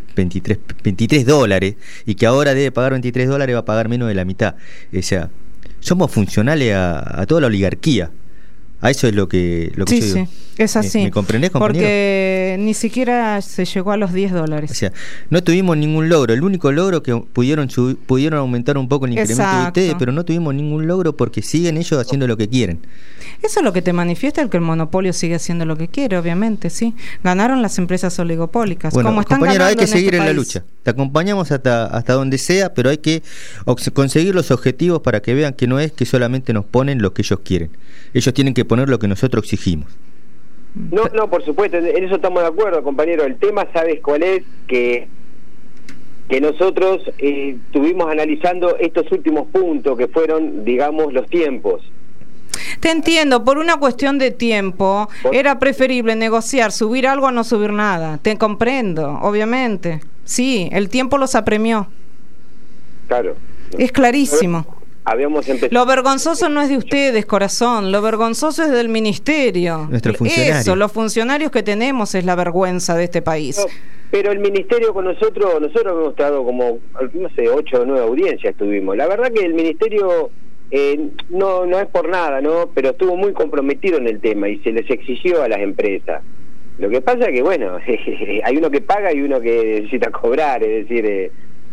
$23 y que ahora debe pagar $23, va a pagar menos de la mitad. O sea, somos funcionales a toda la oligarquía. A eso es lo que sí, yo digo. Sí, es así. ¿Me comprendés, compañero? Porque ni siquiera se llegó a los $10. O sea, no tuvimos ningún logro. El único logro que pudieron aumentar un poco el incremento de ustedes, pero no tuvimos ningún logro porque siguen ellos haciendo lo que quieren. Eso es lo que te manifiesta el que el monopolio sigue haciendo lo que quiere, obviamente, sí. Ganaron las empresas oligopólicas. Bueno, como están compañero, hay que seguir este en la país. lucha. Te acompañamos hasta donde sea, pero hay que conseguir los objetivos para que vean que no es que solamente nos ponen lo que ellos quieren. Ellos tienen que poner lo que nosotros exigimos. No, por supuesto, en eso estamos de acuerdo, compañero. El tema, ¿sabes cuál es? Que nosotros estuvimos analizando estos últimos puntos que fueron, digamos, los tiempos. Te entiendo, por una cuestión de tiempo era preferible negociar, subir algo a no subir nada. Te comprendo, obviamente. Sí, el tiempo los apremió. Claro. Es clarísimo. Habíamos empezado. Lo vergonzoso no es de ustedes, corazón. Lo vergonzoso es del ministerio. Nuestros funcionarios. Eso, los funcionarios que tenemos es la vergüenza de este país. Pero el ministerio con nosotros hemos estado como, no sé, 8 o 9 audiencias tuvimos. La verdad que el ministerio no es por nada, ¿no? Pero estuvo muy comprometido en el tema y se les exigió a las empresas. Lo que pasa es que, bueno, hay uno que paga y uno que necesita cobrar, es decir...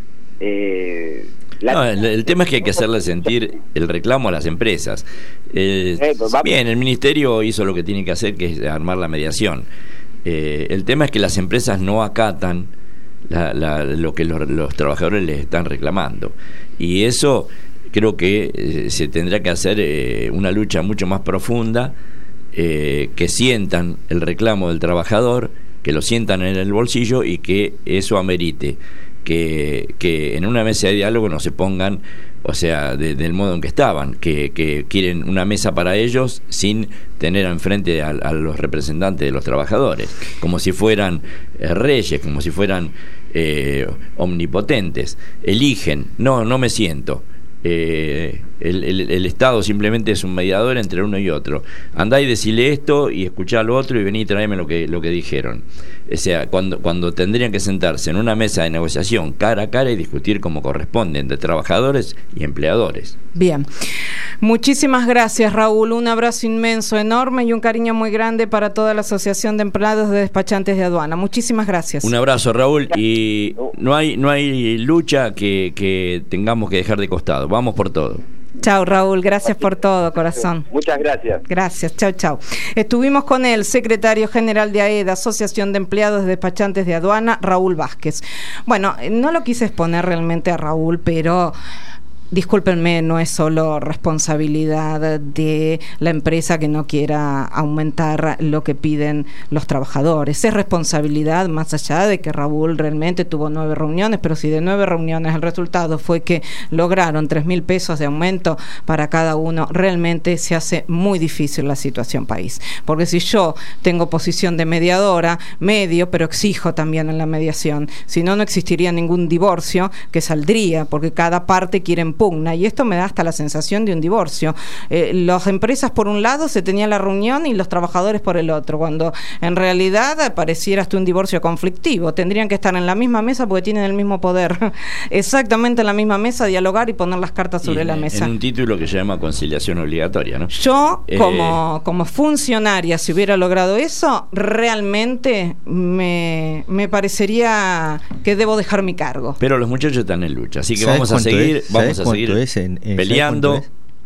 el tema es que hay que hacerle sentir el reclamo a las empresas. Bien, el ministerio hizo lo que tiene que hacer, que es armar la mediación. El tema es que las empresas no acatan lo que los trabajadores les están reclamando. Y eso creo que se tendrá que hacer una lucha mucho más profunda, que sientan el reclamo del trabajador, que lo sientan en el bolsillo y que eso amerite que en una mesa de diálogo no se pongan, o sea, del modo en que estaban, que quieren una mesa para ellos sin tener enfrente a los representantes de los trabajadores, como si fueran reyes, como si fueran omnipotentes. Eligen, no me siento. El Estado simplemente es un mediador entre uno y otro. Andá y decile esto y escuchá lo otro y vení y traeme lo que dijeron. O sea, cuando tendrían que sentarse en una mesa de negociación cara a cara y discutir como corresponde entre trabajadores y empleadores. Bien, muchísimas gracias, Raúl. Un abrazo inmenso, enorme y un cariño muy grande para toda la Asociación de Empleados de Despachantes de Aduana. Muchísimas gracias. Un abrazo, Raúl, y no hay lucha que tengamos que dejar de costado. Vamos por todo. Chao, Raúl, gracias por todo, corazón. Muchas gracias. Gracias, chao. Estuvimos con el secretario general de AEDA, Asociación de Empleados de Despachantes de Aduana, Raúl Vázquez. Bueno, no lo quise exponer realmente a Raúl, pero... discúlpenme, no es solo responsabilidad de la empresa que no quiera aumentar lo que piden los trabajadores. Es responsabilidad, más allá de que Raúl realmente tuvo 9 reuniones, pero si de 9 reuniones el resultado fue que lograron 3.000 pesos de aumento para cada uno, realmente se hace muy difícil la situación país. Porque si yo tengo posición de mediadora, medio, pero exijo también en la mediación. Si no, no existiría ningún divorcio que saldría, porque cada parte quiere pugna, y esto me da hasta la sensación de un divorcio. Las empresas por un lado se tenía la reunión y los trabajadores por el otro, cuando en realidad pareciera hasta un divorcio conflictivo. Tendrían que estar en la misma mesa porque tienen el mismo poder, exactamente en la misma mesa, dialogar y poner las cartas sobre la mesa. En un título que se llama conciliación obligatoria, ¿no? Yo, como funcionaria, si hubiera logrado eso, realmente me parecería que debo dejar mi cargo. Pero los muchachos están en lucha, así que vamos a seguir peleando.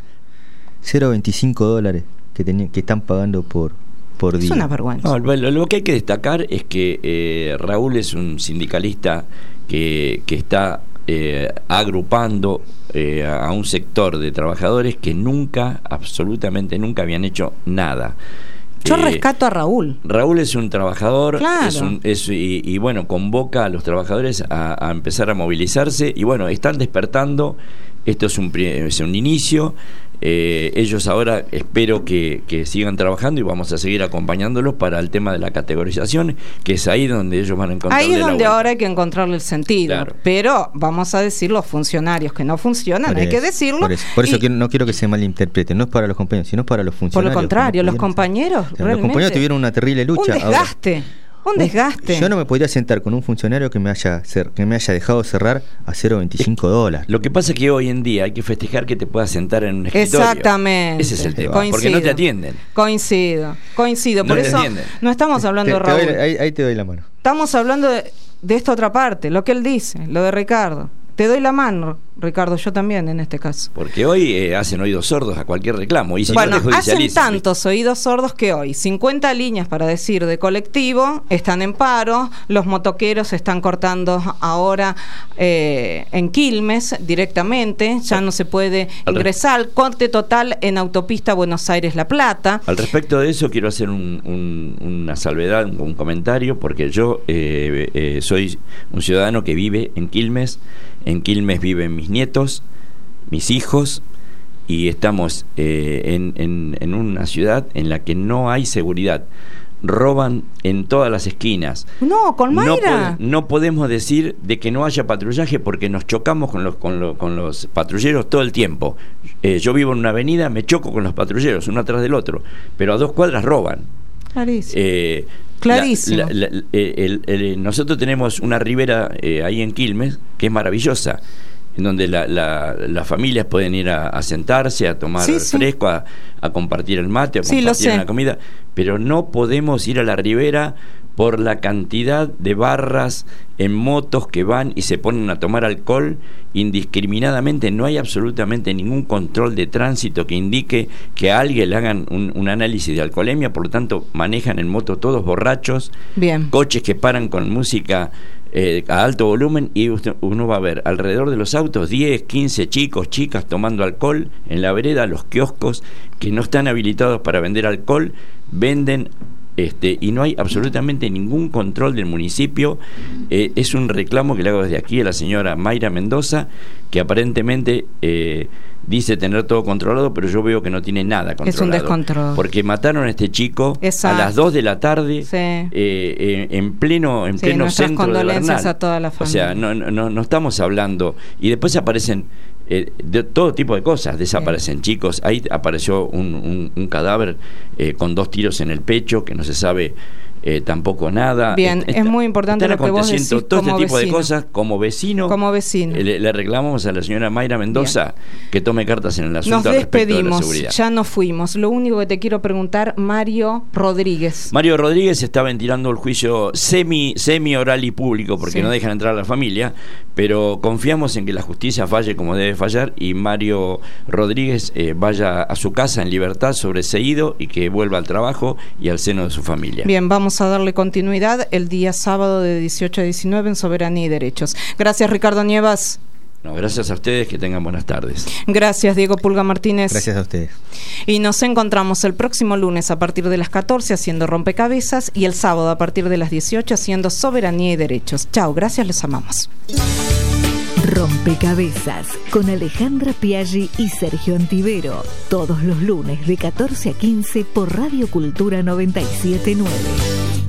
0.25 dólares que están pagando por día. Es una vergüenza. No, lo que hay que destacar es que Raúl es un sindicalista que está agrupando a un sector de trabajadores que absolutamente nunca habían hecho nada. Yo rescato a Raúl. Raúl es un trabajador, claro. y bueno, convoca a los trabajadores a empezar a movilizarse, y bueno, están despertando. Esto es un inicio. Ellos ahora espero que sigan trabajando y vamos a seguir acompañándolos para el tema de la categorización, que es ahí donde ellos van a encontrar. Ahí es donde ahora hay que encontrarle el sentido. Claro. Pero vamos a decir los funcionarios que no funcionan, hay que decirlo. Por eso no quiero que se malinterprete, no es para los compañeros, sino para los funcionarios. Por lo contrario, los compañeros realmente, los compañeros tuvieron una terrible lucha. Un desgaste. Un desgaste. Yo no me podría sentar con un funcionario que me haya dejado cerrar a $0.25. Lo que pasa es que hoy en día hay que festejar que te puedas sentar en un escritorio. Exactamente. Ese es el tema. Coincido. Porque no te atienden. Coincido. No Por te eso entienden. no estamos hablando de Raúl. Ahí te doy la mano. Estamos hablando de esta otra parte, lo que él dice, lo de Ricardo. Te doy la mano, Ricardo, yo también en este caso. Porque hoy hacen oídos sordos a cualquier reclamo. Y si Bueno, no te hacen judicializan, tantos oídos sordos que hoy 50 líneas para decir de colectivo están en paro, los motoqueros están cortando ahora en Quilmes directamente, ya no se puede ingresar, corte total en autopista Buenos Aires-La Plata. Al respecto de eso quiero hacer una salvedad, un comentario, porque yo soy un ciudadano que vive en Quilmes. En Quilmes viven mis nietos, mis hijos, y estamos en una ciudad en la que no hay seguridad. Roban en todas las esquinas. No, con Mayra. No podemos decir de que no haya patrullaje porque nos chocamos con los patrulleros todo el tiempo. Yo vivo en una avenida, me choco con los patrulleros, uno atrás del otro, pero a 2 cuadras roban. Clarísimo. Clarísimo. Nosotros tenemos una ribera ahí en Quilmes que es maravillosa, en donde las familias pueden ir a sentarse, a tomar fresco, a compartir el mate, a compartir la comida, pero no podemos ir a la ribera por la cantidad de barras en motos que van y se ponen a tomar alcohol indiscriminadamente. No hay absolutamente ningún control de tránsito que indique que a alguien le hagan un análisis de alcoholemia, por lo tanto manejan en moto todos borrachos. Bien. Coches que paran con música a alto volumen, y uno va a ver alrededor de los autos 10, 15 chicos, chicas tomando alcohol en la vereda. Los kioscos que no están habilitados para vender alcohol venden, y no hay absolutamente ningún control del municipio. Es un reclamo que le hago desde aquí a la señora Mayra Mendoza, que aparentemente dice tener todo controlado, pero yo veo que no tiene nada controlado. Es un descontrol. Porque mataron a este chico Exacto. a las 2 de la tarde, Sí. En pleno centro de Bernal. A toda la familia. O sea, no estamos hablando. Y después aparecen de todo tipo de cosas, desaparecen chicos. Ahí apareció un cadáver con 2 tiros en el pecho, que no se sabe tampoco nada. Bien, es muy importante lo que vos decís todo como este tipo vecino. de cosas. Como vecino le reclamamos a la señora Mayra Mendoza que tome cartas en el asunto. Nos respecto de la despedimos, seguridad. ya nos fuimos. Lo único que te quiero preguntar, Mario Rodríguez está ventilando el juicio semi oral y público, porque no dejan entrar a la familia, pero confiamos en que la justicia falle como debe fallar, y Mario Rodríguez vaya a su casa en libertad, sobreseído, y que vuelva al trabajo y al seno de su familia. Bien, vamos a darle continuidad el día sábado de 18 a 19 en Soberanía y Derechos. Gracias, Ricardo Nievas. No, gracias a ustedes, que tengan buenas tardes. Gracias, Diego Pulga Martínez. Gracias a ustedes. Y nos encontramos el próximo lunes a partir de las 14 haciendo Rompecabezas, y el sábado a partir de las 18 haciendo Soberanía y Derechos. Chao, gracias, los amamos. Rompecabezas con Alejandra Piaggi y Sergio Antivero, todos los lunes de 14 a 15 por Radio Cultura 97.9.